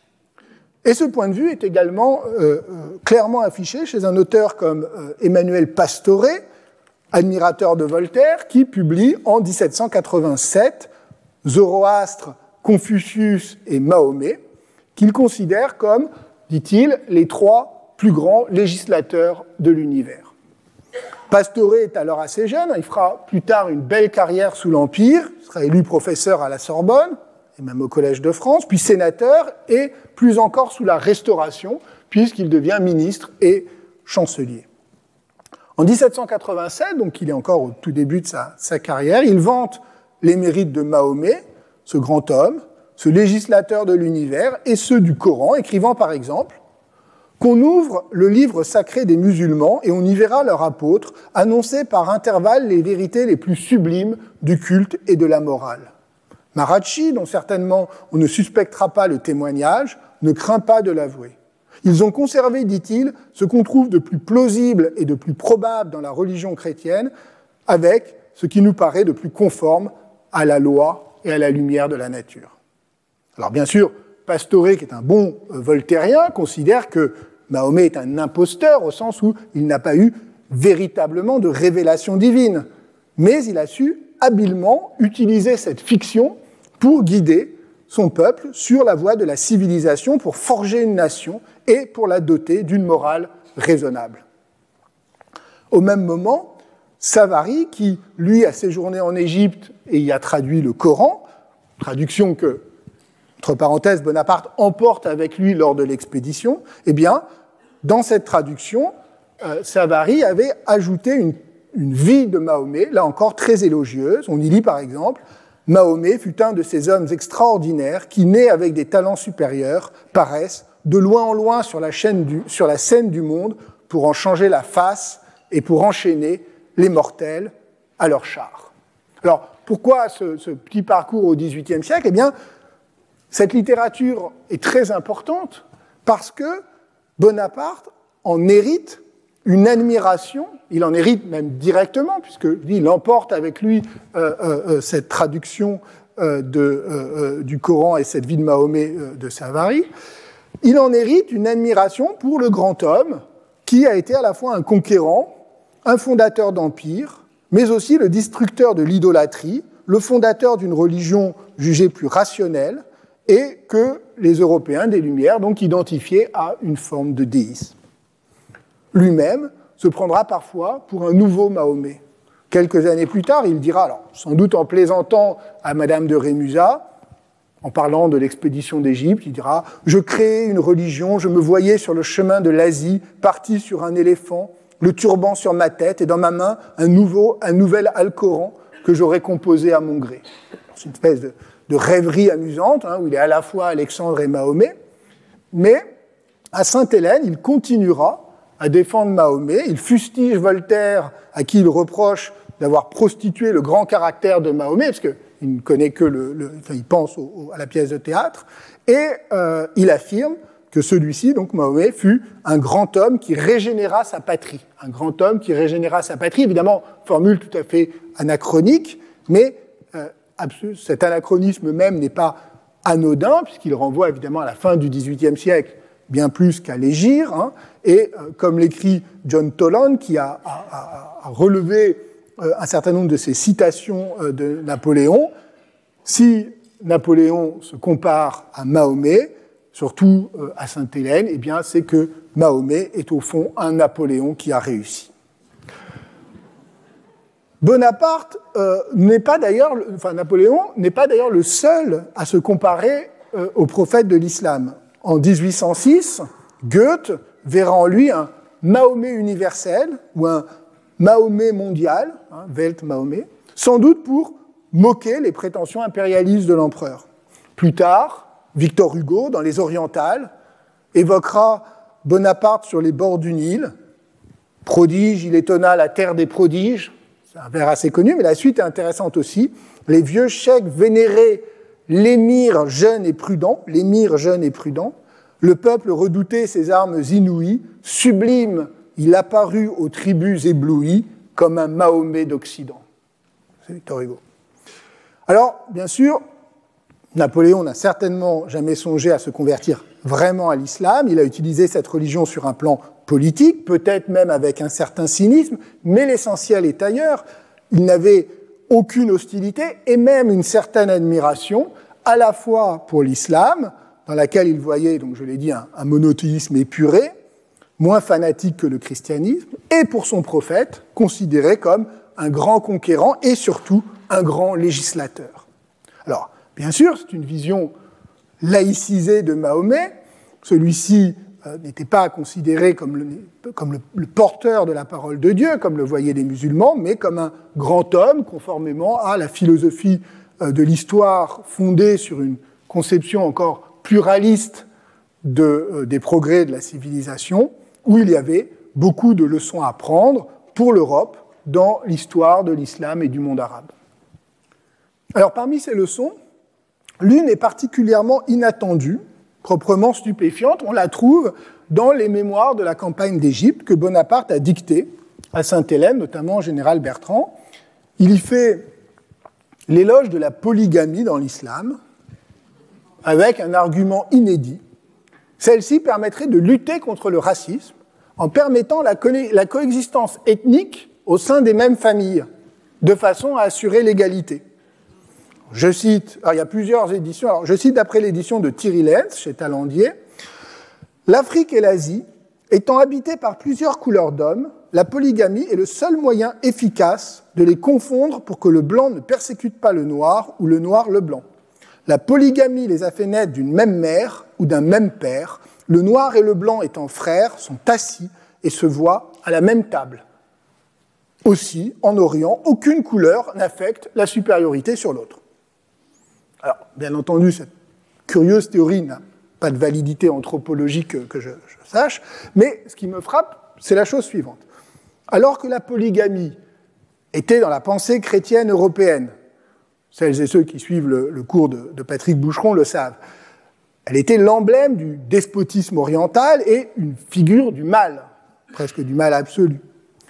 Et ce point de vue est également clairement affiché chez un auteur comme Emmanuel Pastore, admirateur de Voltaire, qui publie en 1787 Zoroastre, Confucius et Mahomet, qu'il considère comme, dit-il, les trois plus grands législateurs de l'univers. Pastore est alors assez jeune, il fera plus tard une belle carrière sous l'Empire, il sera élu professeur à la Sorbonne, et même au Collège de France, puis sénateur, et plus encore sous la Restauration, puisqu'il devient ministre et chancelier. En 1787, donc il est encore au tout début de sa carrière, il vante les mérites de Mahomet, ce grand homme, ce législateur de l'univers, et ceux du Coran, écrivant par exemple qu'on ouvre le livre sacré des musulmans et on y verra leur apôtre annoncer par intervalles les vérités les plus sublimes du culte et de la morale. Marachi, dont certainement on ne suspectera pas le témoignage, ne craint pas de l'avouer. Ils ont conservé, dit-il, ce qu'on trouve de plus plausible et de plus probable dans la religion chrétienne, avec ce qui nous paraît de plus conforme à la loi et à la lumière de la nature. Alors bien sûr, Pastore, qui est un bon voltairien, considère que Mahomet est un imposteur au sens où il n'a pas eu véritablement de révélation divine, mais il a su habilement utiliser cette fiction pour guider son peuple sur la voie de la civilisation, pour forger une nation et pour la doter d'une morale raisonnable. Au même moment, Savary, qui, lui, a séjourné en Égypte et y a traduit le Coran, traduction que, entre parenthèses, Bonaparte emporte avec lui lors de l'expédition, eh bien, dans cette traduction, Savary avait ajouté une vie de Mahomet, là encore très élogieuse. On y lit par exemple « Mahomet fut un de ces hommes extraordinaires qui, nés avec des talents supérieurs, paraissent de loin en loin sur la scène du monde pour en changer la face et pour enchaîner les mortels à leur char. » Alors, pourquoi ce petit parcours au XVIIIe siècle ? Eh bien, cette littérature est très importante parce que Bonaparte en hérite une admiration, il en hérite même directement, puisque lui, il emporte avec lui cette traduction du Coran et cette vie de Mahomet de Savary. Il en hérite une admiration pour le grand homme qui a été à la fois un conquérant, un fondateur d'empire, mais aussi le destructeur de l'idolâtrie, le fondateur d'une religion jugée plus rationnelle et que les Européens des Lumières donc identifiaient à une forme de déisme. Lui-même se prendra parfois pour un nouveau Mahomet. Quelques années plus tard, il dira, alors sans doute en plaisantant à Madame de Rémusat, en parlant de l'expédition d'Égypte, il dira « Je créai une religion, je me voyais sur le chemin de l'Asie, parti sur un éléphant, le turban sur ma tête et dans ma main un nouvel Alcoran que j'aurais composé à mon gré. » C'est une espèce de rêverie amusante, où il est à la fois Alexandre et Mahomet, mais à Sainte-Hélène, il continuera à défendre Mahomet, il fustige Voltaire, à qui il reproche d'avoir prostitué le grand caractère de Mahomet, parce qu'il ne connaît que il pense à la pièce de théâtre, et il affirme que celui-ci, donc Mahomet, fut un grand homme qui régénéra sa patrie. Un grand homme qui régénéra sa patrie, évidemment, formule tout à fait anachronique, mais cet anachronisme même n'est pas anodin, puisqu'il renvoie évidemment à la fin du XVIIIe siècle, bien plus qu'à l'Hégire, et comme l'écrit John Toland, qui a relevé un certain nombre de ces citations de Napoléon, si Napoléon se compare à Mahomet, surtout à Sainte-Hélène, eh bien c'est que Mahomet est au fond un Napoléon qui a réussi. Bonaparte Napoléon n'est pas d'ailleurs le seul à se comparer au prophète de l'islam. en 1806, Goethe verra en lui un Mahomet universel ou un Mahomet mondial, Welt Mahomet, sans doute pour moquer les prétentions impérialistes de l'empereur. Plus tard, Victor Hugo, dans Les Orientales, évoquera Bonaparte sur les bords du Nil. Prodige, il étonna la terre des prodiges. C'est un vers assez connu, mais la suite est intéressante aussi. Les vieux cheikhs vénéraient l'émir jeune et prudent, le peuple redoutait ses armes inouïes, sublime, il apparut aux tribus éblouies comme un Mahomet d'Occident. C'est Victor Hugo. Alors, bien sûr, Napoléon n'a certainement jamais songé à se convertir vraiment à l'islam. Il a utilisé cette religion sur un plan politique, peut-être même avec un certain cynisme, mais l'essentiel est ailleurs. Il n'avait aucune hostilité et même une certaine admiration, à la fois pour l'islam, dans laquelle il voyait, donc je l'ai dit, un monothéisme épuré, moins fanatique que le christianisme, et pour son prophète, considéré comme un grand conquérant et surtout un grand législateur. Alors, bien sûr, c'est une vision laïcisée de Mahomet. Celui-ci n'était pas considéré comme le porteur de la parole de Dieu, comme le voyaient les musulmans, mais comme un grand homme, conformément à la philosophie de l'histoire fondée sur une conception encore pluraliste des progrès de la civilisation, où il y avait beaucoup de leçons à prendre pour l'Europe dans l'histoire de l'islam et du monde arabe. Alors, parmi ces leçons, l'une est particulièrement inattendue, proprement stupéfiante. On la trouve dans les mémoires de la campagne d'Égypte que Bonaparte a dictées à Sainte-Hélène, notamment au général Bertrand. Il y fait l'éloge de la polygamie dans l'islam, avec un argument inédit. Celle-ci permettrait de lutter contre le racisme en permettant la coexistence ethnique au sein des mêmes familles, de façon à assurer l'égalité. Je cite, alors il y a plusieurs éditions, alors je cite d'après l'édition de Thierry Lenz, chez Talandier, « L'Afrique et l'Asie, étant habitées par plusieurs couleurs d'hommes, la polygamie est le seul moyen efficace de les confondre pour que le blanc ne persécute pas le noir ou le noir le blanc. La polygamie les a fait naître d'une même mère ou d'un même père. Le noir et le blanc étant frères sont assis et se voient à la même table. Aussi, en Orient, aucune couleur n'affecte la supériorité sur l'autre. » Alors, bien entendu, cette curieuse théorie n'a pas de validité anthropologique que je sache, mais ce qui me frappe, c'est la chose suivante. Alors que la polygamie était dans la pensée chrétienne européenne, celles et ceux qui suivent le cours de Patrick Boucheron le savent, elle était l'emblème du despotisme oriental et une figure du mal, presque du mal absolu.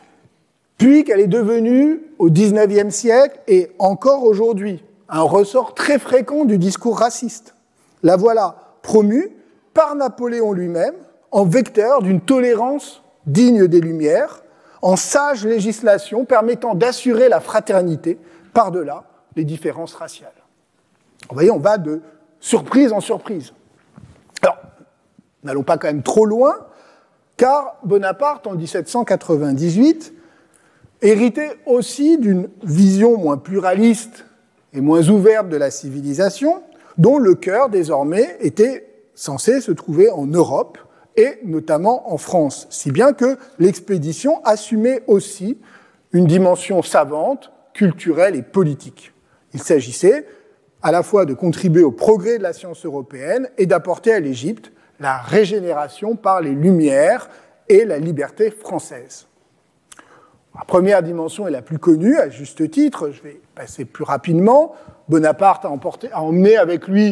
Puis qu'elle est devenue, au XIXe siècle, et encore aujourd'hui, un ressort très fréquent du discours raciste. La voilà promue par Napoléon lui-même en vecteur d'une tolérance digne des Lumières, en sage législation permettant d'assurer la fraternité par-delà les différences raciales. Vous voyez, on va de surprise en surprise. Alors, n'allons pas quand même trop loin, car Bonaparte, en 1798, héritait aussi d'une vision moins pluraliste et moins ouverte de la civilisation, dont le cœur, désormais, était censé se trouver en Europe, et notamment en France, si bien que l'expédition assumait aussi une dimension savante, culturelle et politique. Il s'agissait à la fois de contribuer au progrès de la science européenne et d'apporter à l'Égypte la régénération par les Lumières et la liberté française. La première dimension est la plus connue, à juste titre, je vais passer plus rapidement. Bonaparte a emmené avec lui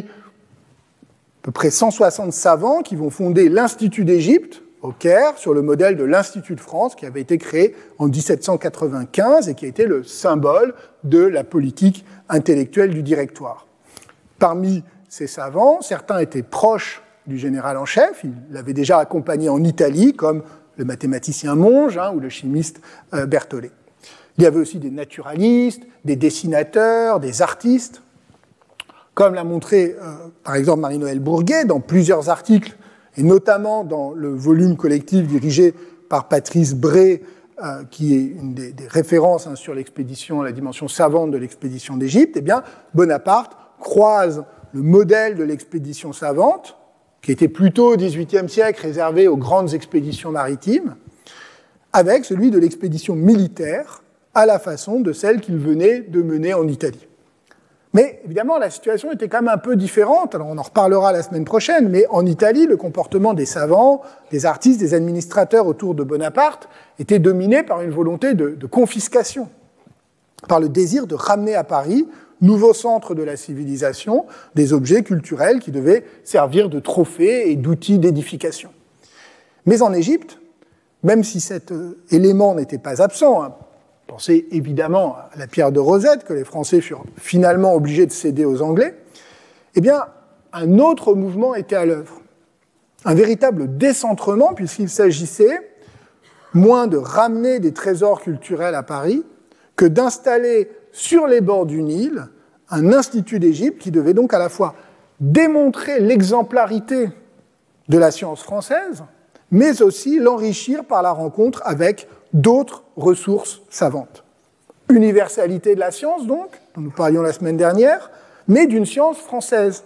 à peu près 160 savants qui vont fonder l'Institut d'Égypte, au Caire, sur le modèle de l'Institut de France, qui avait été créé en 1795 et qui a été le symbole de la politique intellectuelle du Directoire. Parmi ces savants, certains étaient proches du général en chef, il l'avait déjà accompagné en Italie, comme le mathématicien Monge ou le chimiste Berthollet. Il y avait aussi des naturalistes, des dessinateurs, des artistes, comme l'a montré par exemple Marie-Noëlle Bourguet dans plusieurs articles, et notamment dans le volume collectif dirigé par Patrice Bray, qui est une des références sur l'expédition, la dimension savante de l'expédition d'Égypte. Eh bien, Bonaparte croise le modèle de l'expédition savante, qui était plutôt au XVIIIe siècle réservé aux grandes expéditions maritimes, avec celui de l'expédition militaire, à la façon de celle qu'il venait de mener en Italie. Mais évidemment, la situation était quand même un peu différente. Alors on en reparlera la semaine prochaine, mais en Italie, le comportement des savants, des artistes, des administrateurs autour de Bonaparte était dominé par une volonté de confiscation, par le désir de ramener à Paris, nouveau centre de la civilisation, des objets culturels qui devaient servir de trophées et d'outils d'édification. Mais en Égypte, même si cet élément n'était pas absent, pensez évidemment à la pierre de Rosette, que les Français furent finalement obligés de céder aux Anglais, eh bien, un autre mouvement était à l'œuvre. Un véritable décentrement, puisqu'il s'agissait moins de ramener des trésors culturels à Paris que d'installer sur les bords du Nil un institut d'Égypte qui devait donc à la fois démontrer l'exemplarité de la science française, mais aussi l'enrichir par la rencontre avec d'autres ressources savantes. Universalité de la science, donc, dont nous parlions la semaine dernière, mais d'une science française.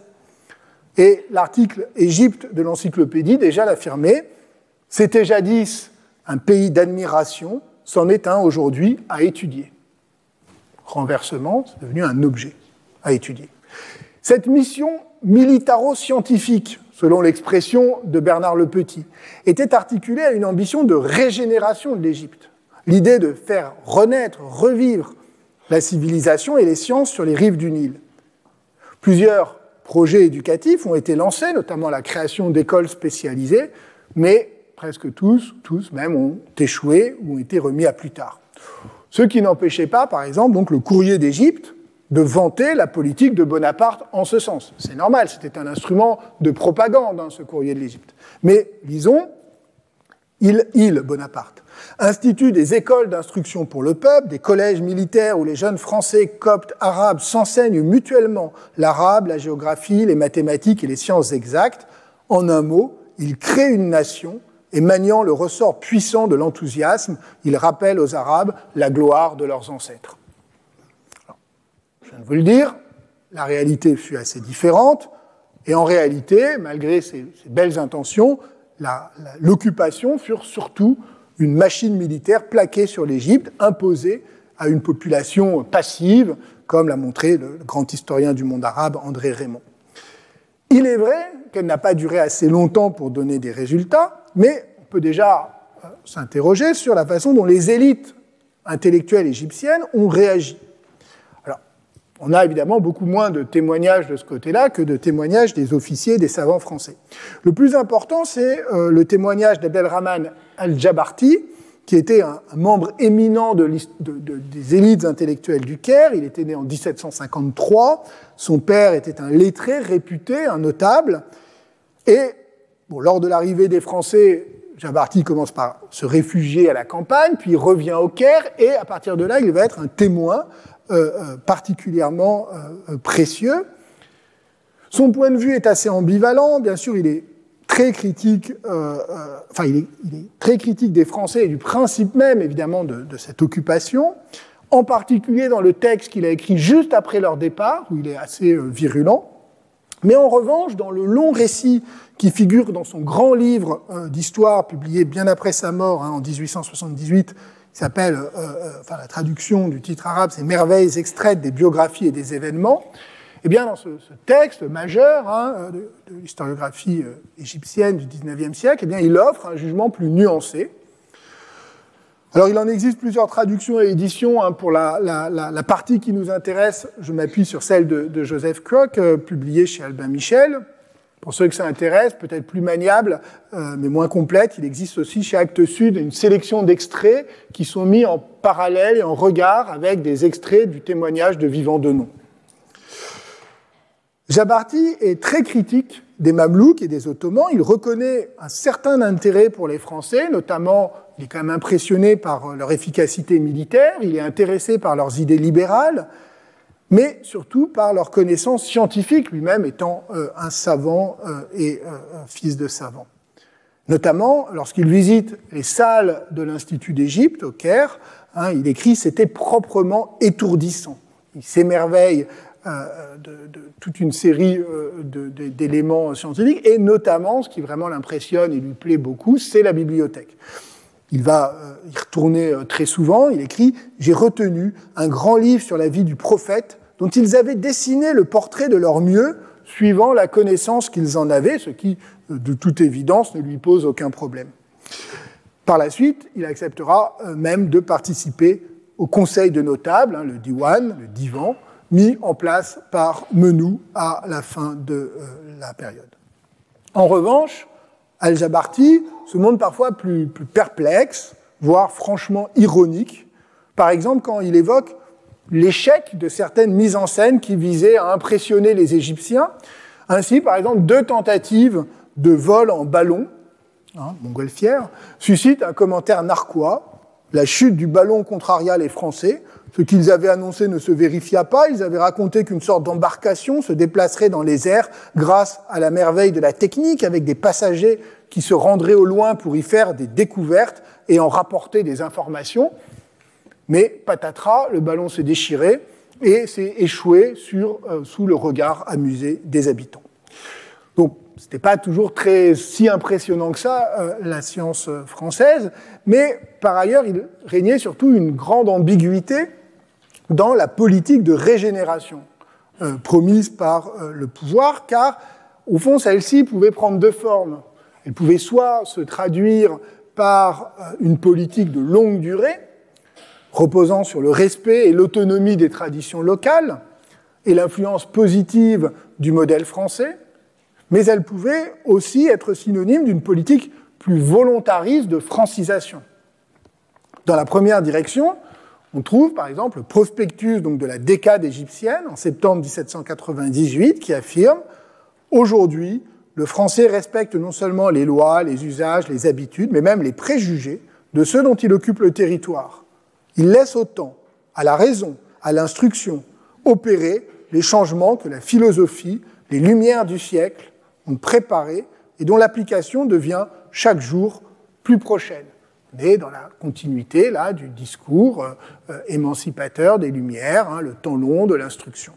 Et l'article Égypte de l'encyclopédie déjà l'affirmait, c'était jadis un pays d'admiration, c'en est un aujourd'hui à étudier. Renversement, c'est devenu un objet à étudier. Cette mission militaro-scientifique, selon l'expression de Bernard Le Petit, était articulée à une ambition de régénération de l'Égypte. L'idée de faire renaître, revivre la civilisation et les sciences sur les rives du Nil. Plusieurs projets éducatifs ont été lancés, notamment la création d'écoles spécialisées, mais presque tous même, ont échoué ou ont été remis à plus tard. Ce qui n'empêchait pas, par exemple, donc, le Courrier d'Égypte de vanter la politique de Bonaparte en ce sens. C'est normal, c'était un instrument de propagande, ce Courrier de l'Égypte. Mais, lisons, Bonaparte, institue des écoles d'instruction pour le peuple, des collèges militaires où les jeunes Français, Coptes, Arabes s'enseignent mutuellement l'arabe, la géographie, les mathématiques et les sciences exactes. En un mot, il crée une nation et maniant le ressort puissant de l'enthousiasme, il rappelle aux Arabes la gloire de leurs ancêtres. Alors, je viens de vous le dire, la réalité fut assez différente, et en réalité, malgré ces belles intentions, l'occupation fut surtout une machine militaire plaquée sur l'Égypte, imposée à une population passive, comme l'a montré le grand historien du monde arabe André Raymond. Il est vrai qu'elle n'a pas duré assez longtemps pour donner des résultats, mais on peut déjà s'interroger sur la façon dont les élites intellectuelles égyptiennes ont réagi. Alors, on a évidemment beaucoup moins de témoignages de ce côté-là que de témoignages des officiers et des savants français. Le plus important, c'est le témoignage d'Abdelrahman al-Jabarti, qui était un membre éminent des élites intellectuelles du Caire. Il était né en 1753. Son père était un lettré réputé, un notable. Et lors de l'arrivée des Français, Jabarti commence par se réfugier à la campagne, puis il revient au Caire, et à partir de là, il va être un témoin particulièrement précieux. Son point de vue est assez ambivalent. Bien sûr, il est très critique, il est très critique des Français et du principe même, évidemment, de cette occupation, en particulier dans le texte qu'il a écrit juste après leur départ, où il est assez virulent. Mais en revanche, dans le long récit qui figure dans son grand livre d'histoire, publié bien après sa mort, en 1878, qui s'appelle, la traduction du titre arabe, c'est « Merveilles extraites des biographies et des événements », eh bien, dans ce texte majeur de l'historiographie égyptienne du XIXe siècle, eh bien, il offre un jugement plus nuancé. Alors, il en existe plusieurs traductions et éditions. Pour la partie qui nous intéresse, je m'appuie sur celle de Joseph Kroc, publiée chez Albin Michel. Pour ceux que ça intéresse, peut-être plus maniable, mais moins complète, il existe aussi chez Actes Sud une sélection d'extraits qui sont mis en parallèle et en regard avec des extraits du témoignage de Vivant Denon. Jabarti est très critique des Mamelouks et des Ottomans. Il reconnaît un certain intérêt pour les Français, notamment, il est quand même impressionné par leur efficacité militaire, il est intéressé par leurs idées libérales, mais surtout par leur connaissance scientifique, lui-même étant un savant et fils de savant. Notamment, lorsqu'il visite les salles de l'Institut d'Égypte, au Caire, il écrit « C'était proprement étourdissant ». Il s'émerveille toute une série d'éléments scientifiques, et notamment, ce qui vraiment l'impressionne et lui plaît beaucoup, c'est la bibliothèque. Il va y retourner très souvent, il écrit « J'ai retenu un grand livre sur la vie du prophète dont ils avaient dessiné le portrait de leur mieux, suivant la connaissance qu'ils en avaient, ce qui, de toute évidence, ne lui pose aucun problème. » Par la suite, il acceptera même de participer au conseil de notables, le diwan, le divan, mis en place par Menou à la fin de la période. En revanche, Al-Jabarti se montre parfois plus perplexe, voire franchement ironique, par exemple quand il évoque l'échec de certaines mises en scène qui visaient à impressionner les Égyptiens. Ainsi, par exemple, 2 tentatives de vol en ballon, montgolfière, suscitent un commentaire narquois. La chute du ballon contraria les Français. Ce qu'ils avaient annoncé ne se vérifia pas. Ils avaient raconté qu'une sorte d'embarcation se déplacerait dans les airs grâce à la merveille de la technique, avec des passagers qui se rendraient au loin pour y faire des découvertes et en rapporter des informations. Mais patatras, le ballon s'est déchiré et s'est échoué sous le regard amusé des habitants. Donc, ce n'était pas toujours si impressionnant que ça, la science française, mais par ailleurs, il régnait surtout une grande ambiguïté dans la politique de régénération promise par le pouvoir, car, au fond, celle-ci pouvait prendre 2 formes. Elle pouvait soit se traduire par une politique de longue durée, reposant sur le respect et l'autonomie des traditions locales et l'influence positive du modèle français, mais elle pouvait aussi être synonyme d'une politique plus volontariste de francisation. Dans la première direction, on trouve par exemple le prospectus de la décade égyptienne en septembre 1798 qui affirme « Aujourd'hui, le français respecte non seulement les lois, les usages, les habitudes, mais même les préjugés de ceux dont il occupe le territoire. Il laisse au temps, à la raison, à l'instruction, opérer les changements que la philosophie, les lumières du siècle ont préparés et dont l'application devient chaque jour plus prochaine. » On est dans la continuité là, du discours émancipateur des Lumières, le temps long de l'instruction.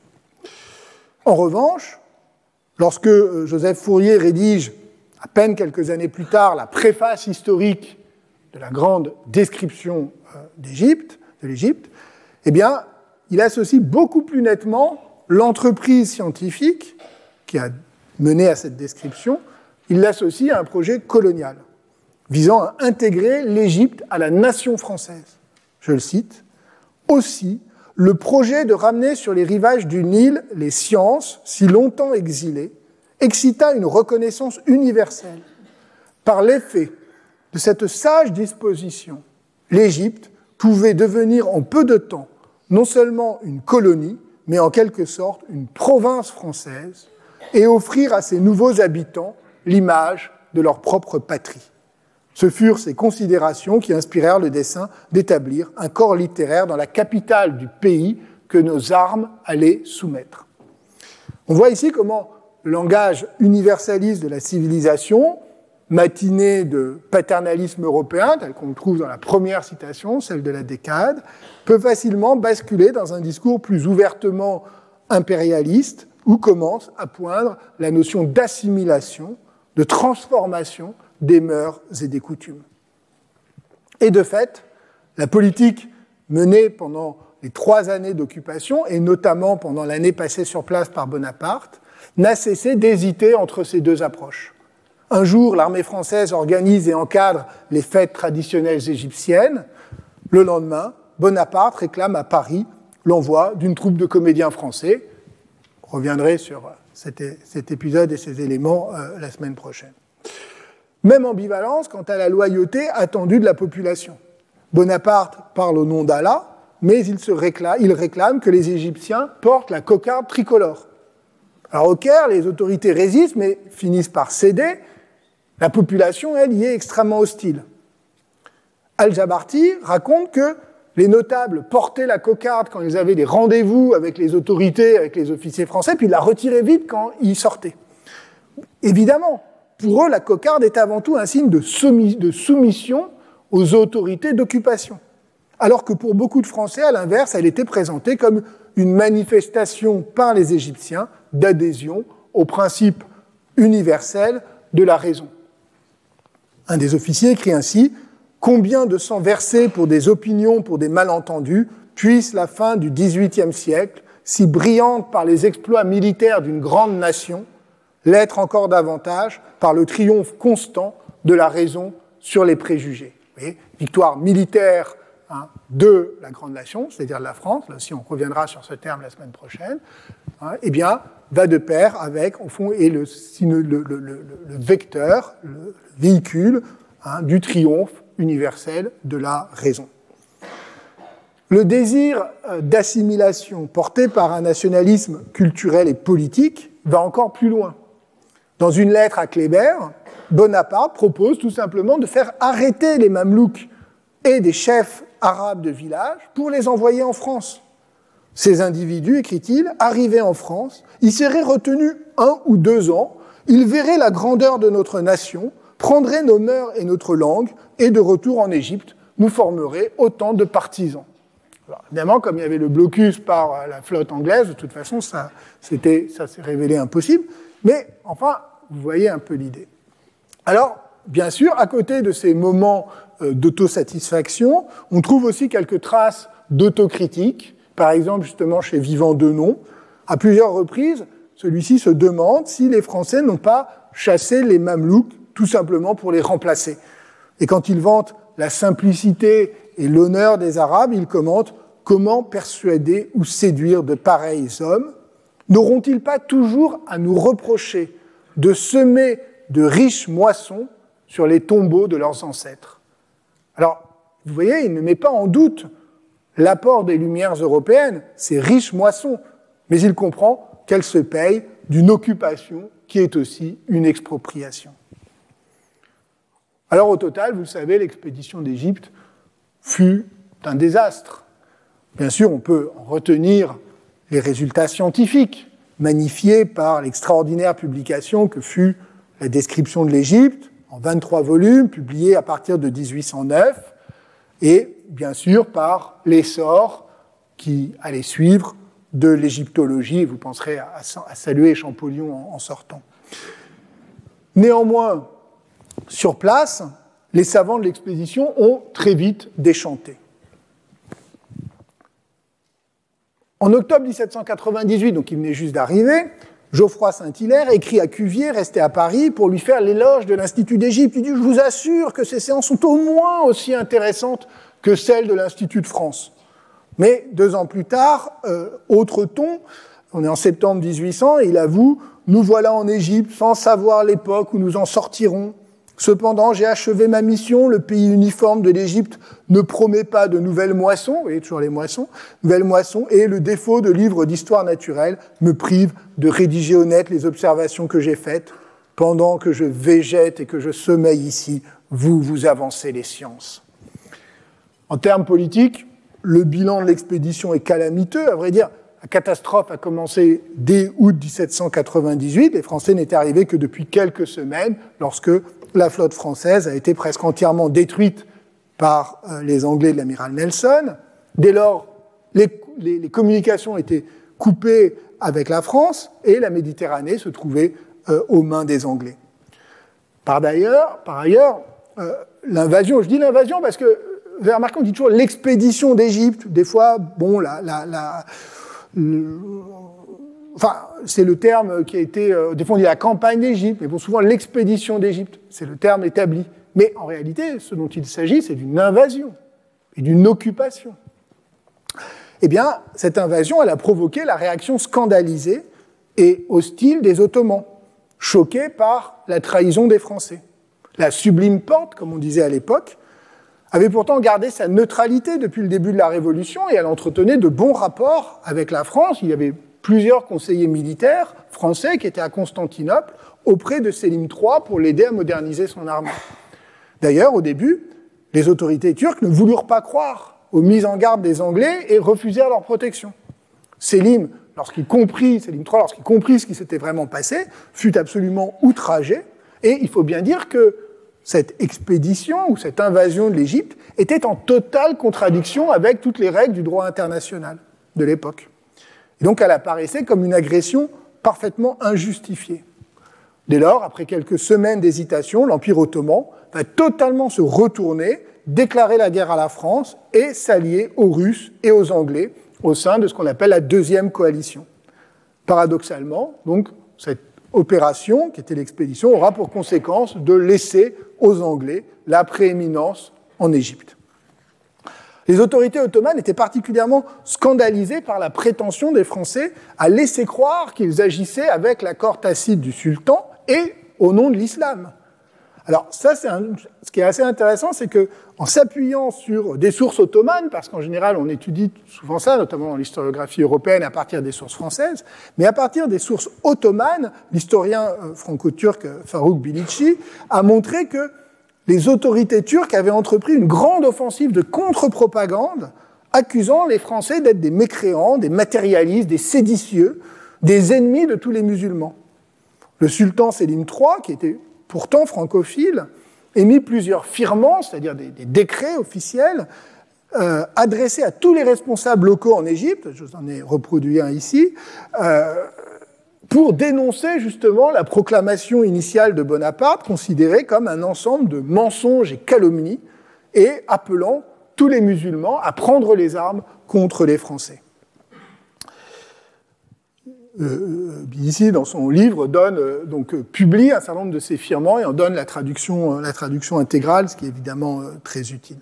En revanche, lorsque Joseph Fourier rédige, à peine quelques années plus tard, la préface historique de la grande description de l'Égypte, eh bien, il associe beaucoup plus nettement l'entreprise scientifique qui a mené à cette description, il l'associe à un projet colonial, visant à intégrer l'Égypte à la nation française. Je le cite, « Aussi, le projet de ramener sur les rivages du Nil les sciences, si longtemps exilées, excita une reconnaissance universelle. Par l'effet de cette sage disposition, l'Égypte pouvait devenir en peu de temps non seulement une colonie, mais en quelque sorte une province française, et offrir à ses nouveaux habitants l'image de leur propre patrie. Ce furent ces considérations qui inspirèrent le dessein d'établir un corps littéraire dans la capitale du pays que nos armes allaient soumettre. » On voit ici comment le langage universaliste de la civilisation, matiné de paternalisme européen, tel qu'on le trouve dans la première citation, celle de la décade, peut facilement basculer dans un discours plus ouvertement impérialiste, où commence à poindre la notion d'assimilation, de transformation des mœurs et des coutumes. Et de fait, la politique menée pendant les 3 années d'occupation, et notamment pendant l'année passée sur place par Bonaparte, n'a cessé d'hésiter entre ces 2 approches. Un jour, l'armée française organise et encadre les fêtes traditionnelles égyptiennes. Le lendemain, Bonaparte réclame à Paris l'envoi d'une troupe de comédiens français. Je reviendrai sur cet épisode et ces éléments la semaine prochaine. Même ambivalence quant à la loyauté attendue de la population. Bonaparte parle au nom d'Allah, mais il réclame que les Égyptiens portent la cocarde tricolore. Alors au Caire, les autorités résistent, mais finissent par céder. La population, elle, y est extrêmement hostile. Al-Jabarti raconte que les notables portaient la cocarde quand ils avaient des rendez-vous avec les autorités, avec les officiers français, puis ils la retiraient vite quand ils sortaient. Évidemment, pour eux, la cocarde est avant tout un signe de soumission aux autorités d'occupation. Alors que pour beaucoup de Français, à l'inverse, elle était présentée comme une manifestation par les Égyptiens d'adhésion au principe universel de la raison. Un des officiers écrit ainsi « Combien de sang versé pour des opinions, pour des malentendus, puisse la fin du XVIIIe siècle, si brillante par les exploits militaires d'une grande nation, l'être encore davantage par le triomphe constant de la raison sur les préjugés. » Vous voyez, victoire militaire de la grande nation, c'est-à-dire de la France, là aussi on reviendra sur ce terme la semaine prochaine, eh bien, va de pair avec, au fond, et le vecteur, le véhicule du triomphe universel de la raison. Le désir d'assimilation porté par un nationalisme culturel et politique va encore plus loin. Dans une lettre à Kléber, Bonaparte propose tout simplement de faire arrêter les Mamelouks et des chefs arabes de village pour les envoyer en France. Ces individus, écrit-il, arrivés en France, y seraient retenus 1 ou 2 ans, ils verraient la grandeur de notre nation, prendraient nos mœurs et notre langue, et de retour en Égypte, nous formeraient autant de partisans. Alors, évidemment, comme il y avait le blocus par la flotte anglaise, de toute façon, ça s'est révélé impossible, mais enfin, vous voyez un peu l'idée. Alors, bien sûr, à côté de ces moments d'autosatisfaction, on trouve aussi quelques traces d'autocritique. Par exemple, justement, chez Vivant Denon, à plusieurs reprises, celui-ci se demande si les Français n'ont pas chassé les Mamelouks tout simplement pour les remplacer. Et quand il vante la simplicité et l'honneur des Arabes, il commente « Comment persuader ou séduire de pareils hommes ? N'auront-ils pas toujours à nous reprocher de semer de riches moissons sur les tombeaux de leurs ancêtres ?» Alors, vous voyez, il ne met pas en doute l'apport des Lumières européennes, ces riches moissons, mais il comprend qu'elles se payent d'une occupation qui est aussi une expropriation. Alors au total, vous le savez, l'expédition d'Égypte fut un désastre. Bien sûr, on peut en retenir les résultats scientifiques, magnifiés par l'extraordinaire publication que fut la description de l'Égypte, en 23 volumes, publiée à partir de 1809, et bien sûr par l'essor qui allait suivre de l'égyptologie. Vous penserez à saluer Champollion en sortant. Néanmoins, sur place, les savants de l'expédition ont très vite déchanté. En octobre 1798, donc il venait juste d'arriver, Geoffroy Saint-Hilaire écrit à Cuvier, resté à Paris, pour lui faire l'éloge de l'Institut d'Égypte. Il dit « Je vous assure que ces séances sont au moins aussi intéressantes que celles de l'Institut de France. » Mais 2 ans plus tard, autre ton, on est en septembre 1800, et il avoue « Nous voilà en Égypte, sans savoir l'époque où nous en sortirons. Cependant, j'ai achevé ma mission, le pays uniforme de l'Égypte ne promet pas de nouvelles moissons, vous voyez toujours les moissons, nouvelles moissons, et le défaut de livres d'histoire naturelle me prive de rédiger honnête les observations que j'ai faites. Pendant que je végète et que je sommeille ici, vous avancez les sciences. » En termes politiques, le bilan de l'expédition est calamiteux, à vrai dire. La catastrophe a commencé dès août 1798. Les Français n'étaient arrivés que depuis quelques semaines, lorsque la flotte française a été presque entièrement détruite par les Anglais de l'amiral Nelson. Dès lors, les communications étaient coupées avec la France et la Méditerranée se trouvait aux mains des Anglais. Par ailleurs, l'invasion, je dis l'invasion parce que, vous avez remarqué, on dit toujours l'expédition d'Égypte. Des fois, bon, enfin, c'est le terme qui a été... des fois, on dit la campagne d'Égypte, mais bon, souvent l'expédition d'Égypte, c'est le terme établi. Mais en réalité, ce dont il s'agit, c'est d'une invasion et d'une occupation. Eh bien, cette invasion, elle a provoqué la réaction scandalisée et hostile des Ottomans, choqués par la trahison des Français. La Sublime Porte, comme on disait à l'époque, avait pourtant gardé sa neutralité depuis le début de la Révolution et elle entretenait de bons rapports avec la France. Il y avait plusieurs conseillers militaires français qui étaient à Constantinople auprès de Sélim III pour l'aider à moderniser son armée. D'ailleurs, au début, les autorités turques ne voulurent pas croire aux mises en garde des Anglais et refusèrent leur protection. Sélim III, lorsqu'il comprit ce qui s'était vraiment passé, fut absolument outragé et il faut bien dire que cette expédition ou cette invasion de l'Égypte était en totale contradiction avec toutes les règles du droit international de l'époque. Et donc elle apparaissait comme une agression parfaitement injustifiée. Dès lors, après quelques semaines d'hésitation, l'Empire ottoman va totalement se retourner, déclarer la guerre à la France et s'allier aux Russes et aux Anglais au sein de ce qu'on appelle la deuxième coalition. Paradoxalement, donc, cette opération, qui était l'expédition, aura pour conséquence de laisser aux Anglais la prééminence en Égypte. Les autorités ottomanes étaient particulièrement scandalisées par la prétention des Français à laisser croire qu'ils agissaient avec l'accord tacite du sultan et au nom de l'islam. Alors ça, ce qui est assez intéressant, c'est qu'en s'appuyant sur des sources ottomanes, parce qu'en général on étudie souvent ça, notamment dans l'historiographie européenne à partir des sources françaises, mais à partir des sources ottomanes, l'historien franco-turc Faruk Bilici a montré que les autorités turques avaient entrepris une grande offensive de contre-propagande, accusant les Français d'être des mécréants, des matérialistes, des séditieux, des ennemis de tous les musulmans. Le sultan Sélim III, qui était pourtant francophile, émit plusieurs firmans, c'est-à-dire des décrets officiels, adressés à tous les responsables locaux en Égypte, je vous en ai reproduit un ici, pour dénoncer justement la proclamation initiale de Bonaparte, considérée comme un ensemble de mensonges et calomnies, et appelant tous les musulmans à prendre les armes contre les Français. Ici, dans son livre, publie un certain nombre de ces firmans et en donne la traduction intégrale, ce qui est évidemment très utile.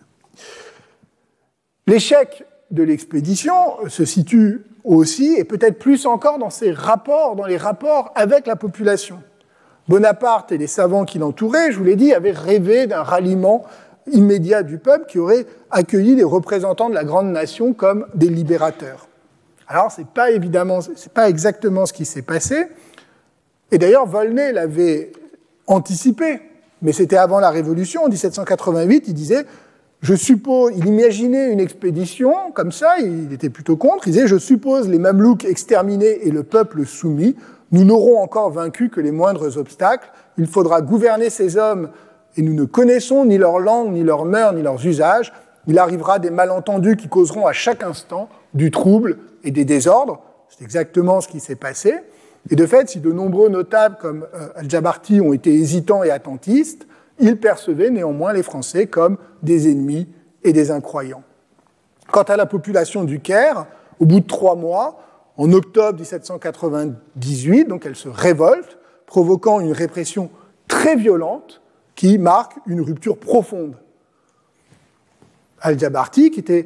L'échec de l'expédition se situe aussi, et peut-être plus encore, dans les rapports avec la population. Bonaparte et les savants qui l'entouraient, je vous l'ai dit, avaient rêvé d'un ralliement immédiat du peuple qui aurait accueilli les représentants de la grande nation comme des libérateurs. Alors, c'est pas exactement ce qui s'est passé. Et d'ailleurs, Volney l'avait anticipé, mais c'était avant la Révolution. En 1788, il disait, il imaginait une expédition comme ça, il était plutôt contre. Il disait, je suppose les Mamelouks exterminés et le peuple soumis, nous n'aurons encore vaincu que les moindres obstacles. Il faudra gouverner ces hommes et nous ne connaissons ni leur langue, ni leurs mœurs, ni leurs usages. Il arrivera des malentendus qui causeront à chaque instant du trouble et des désordres. C'est exactement ce qui s'est passé. Et de fait, si de nombreux notables comme Al-Jabarti ont été hésitants et attentistes, ils percevaient néanmoins les Français comme des ennemis et des incroyants. Quant à la population du Caire, au bout de 3 mois, en octobre 1798, donc elle se révolte, provoquant une répression très violente qui marque une rupture profonde. Al-Jabarti, qui était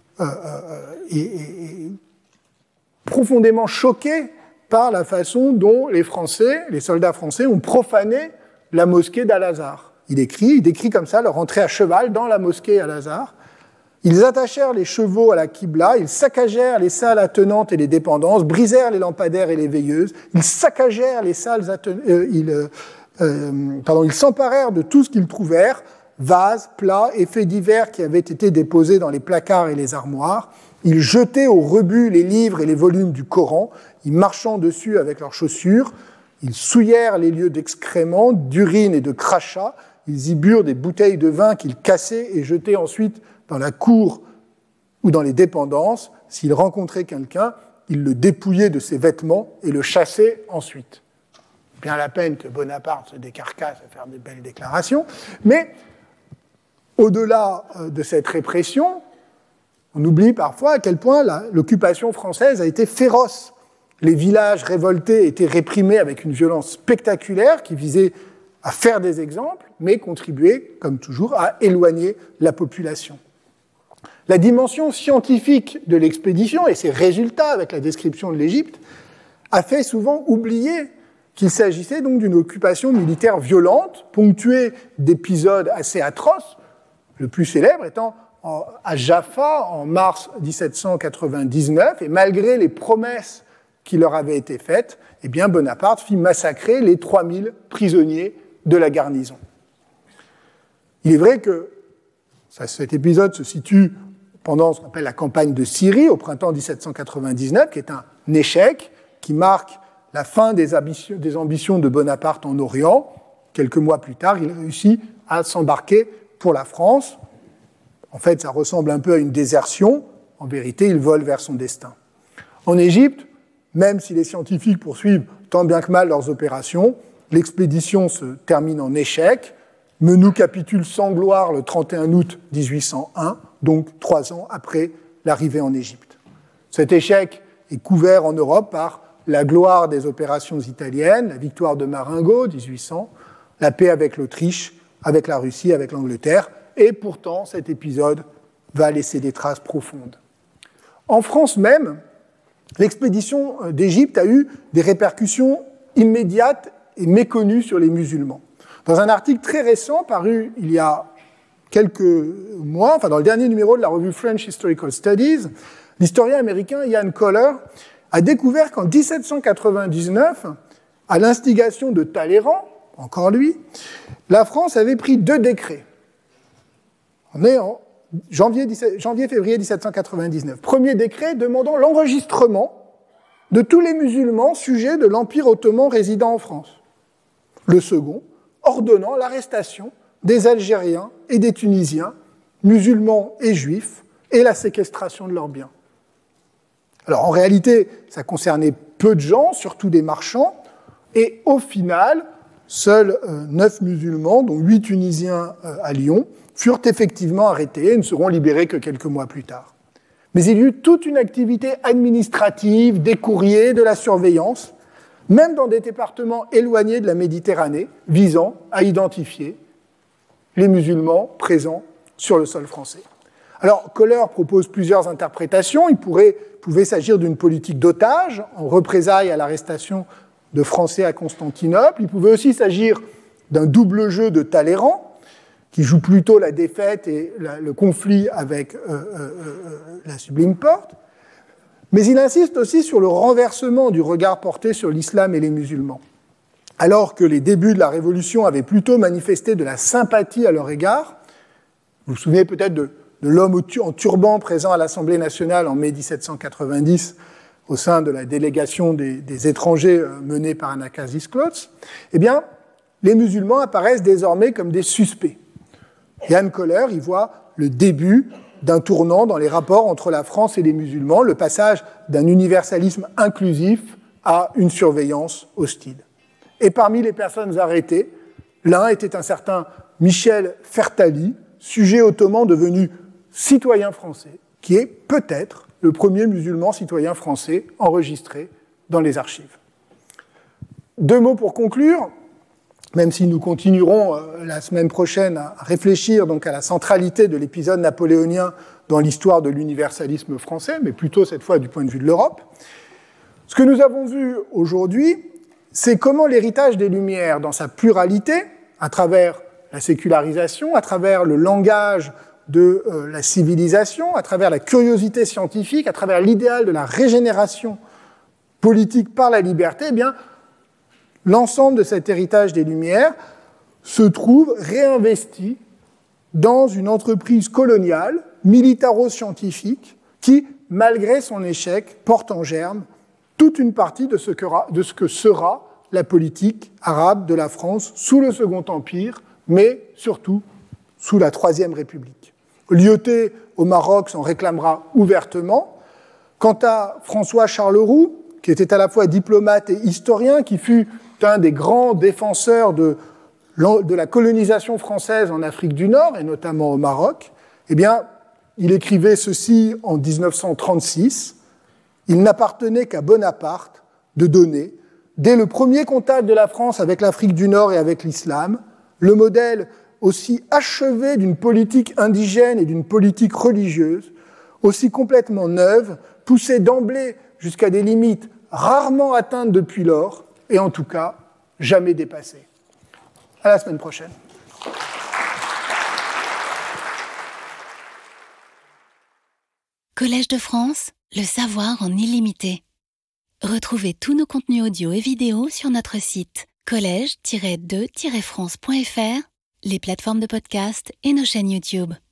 profondément choqué par la façon dont les soldats français, ont profané la mosquée d'Al-Azhar. Il décrit comme ça leur entrée à cheval dans la mosquée Al-Azhar. Ils attachèrent les chevaux à la Qibla, ils saccagèrent les salles attenantes et les dépendances, brisèrent les lampadaires et les veilleuses, ils saccagèrent les salles ils s'emparèrent de tout ce qu'ils trouvèrent, vases, plats et faits divers qui avaient été déposés dans les placards et les armoires. Ils jetaient au rebut les livres et les volumes du Coran, ils marchant dessus avec leurs chaussures, ils souillèrent les lieux d'excréments, d'urine et de crachats, ils y burent des bouteilles de vin qu'ils cassaient et jetaient ensuite dans la cour ou dans les dépendances. S'ils rencontraient quelqu'un, ils le dépouillaient de ses vêtements et le chassaient ensuite. Bien la peine que Bonaparte se décarcasse à faire des belles déclarations, mais au-delà de cette répression, on oublie parfois à quel point l'occupation française a été féroce. Les villages révoltés étaient réprimés avec une violence spectaculaire qui visait à faire des exemples, mais contribuait, comme toujours, à éloigner la population. La dimension scientifique de l'expédition et ses résultats avec la description de l'Égypte a fait souvent oublier qu'il s'agissait donc d'une occupation militaire violente, ponctuée d'épisodes assez atroces, le plus célèbre étant à Jaffa en mars 1799, et malgré les promesses qui leur avaient été faites, eh bien Bonaparte fit massacrer les 3000 prisonniers de la garnison. Il est vrai que cet épisode se situe pendant ce qu'on appelle la campagne de Syrie, au printemps 1799, qui est un échec, qui marque la fin des ambitions de Bonaparte en Orient. Quelques mois plus tard, il réussit à s'embarquer pour la France. En fait, ça ressemble un peu à une désertion. En vérité, il vole vers son destin. En Égypte, même si les scientifiques poursuivent tant bien que mal leurs opérations, l'expédition se termine en échec. Menou capitule sans gloire le 31 août 1801, donc 3 ans après l'arrivée en Égypte. Cet échec est couvert en Europe par la gloire des opérations italiennes, la victoire de Marengo, 1800, la paix avec l'Autriche, avec la Russie, avec l'Angleterre, et pourtant cet épisode va laisser des traces profondes. En France même, l'expédition d'Égypte a eu des répercussions immédiates et méconnues sur les musulmans. Dans un article très récent paru il y a quelques mois, dans le dernier numéro de la revue French Historical Studies, l'historien américain Ian Coller a découvert qu'en 1799, à l'instigation de Talleyrand, encore lui, la France avait pris 2 décrets. On est en janvier-février 1799. Premier décret demandant l'enregistrement de tous les musulmans sujets de l'Empire ottoman résidant en France. Le second, ordonnant l'arrestation des Algériens et des Tunisiens, musulmans et juifs, et la séquestration de leurs biens. Alors en réalité, ça concernait peu de gens, surtout des marchands, et au final, seuls 9 musulmans, dont 8 Tunisiens à Lyon, furent effectivement arrêtés et ne seront libérés que quelques mois plus tard. Mais il y eut toute une activité administrative, des courriers, de la surveillance, même dans des départements éloignés de la Méditerranée, visant à identifier les musulmans présents sur le sol français. Alors, Coller propose plusieurs interprétations. Il pouvait s'agir d'une politique d'otage, en représailles à l'arrestation de Français à Constantinople. Il pouvait aussi s'agir d'un double jeu de Talleyrand, qui joue plutôt la défaite et le conflit avec la Sublime Porte. Mais il insiste aussi sur le renversement du regard porté sur l'islam et les musulmans. Alors que les débuts de la Révolution avaient plutôt manifesté de la sympathie à leur égard, vous vous souvenez peut-être de l'homme en turban présent à l'Assemblée nationale en mai 1790 au sein de la délégation des étrangers menée par Anacharsis Clotes, eh bien, les musulmans apparaissent désormais comme des suspects. Ian Coller y voit le début d'un tournant dans les rapports entre la France et les musulmans, le passage d'un universalisme inclusif à une surveillance hostile. Et parmi les personnes arrêtées, l'un était un certain Michel Fertali, sujet ottoman devenu citoyen français, qui est peut-être le premier musulman citoyen français enregistré dans les archives. 2 mots pour conclure, même si nous continuerons la semaine prochaine à réfléchir donc à la centralité de l'épisode napoléonien dans l'histoire de l'universalisme français, mais plutôt cette fois du point de vue de l'Europe. Ce que nous avons vu aujourd'hui, c'est comment l'héritage des Lumières, dans sa pluralité, à travers la sécularisation, à travers le langage de la civilisation, à travers la curiosité scientifique, à travers l'idéal de la régénération politique par la liberté, eh bien, l'ensemble de cet héritage des Lumières se trouve réinvesti dans une entreprise coloniale, militaro-scientifique, qui, malgré son échec, porte en germe toute une partie de ce que sera la politique arabe de la France sous le Second Empire, mais surtout sous la Troisième République. Lyautey, au Maroc, s'en réclamera ouvertement. Quant à François Charleroux, qui était à la fois diplomate et historien, qui fut un des grands défenseurs de la colonisation française en Afrique du Nord, et notamment au Maroc, eh bien, il écrivait ceci en 1936. « Il n'appartenait qu'à Bonaparte de donner, dès le premier contact de la France avec l'Afrique du Nord et avec l'islam, le modèle aussi achevé d'une politique indigène et d'une politique religieuse, aussi complètement neuve, poussée d'emblée jusqu'à des limites rarement atteintes depuis lors, et en tout cas jamais dépassées. » À la semaine prochaine. Collège de France, le savoir en illimité. Retrouvez tous nos contenus audio et vidéo sur notre site collège-2-france.fr, les plateformes de podcast et nos chaînes YouTube.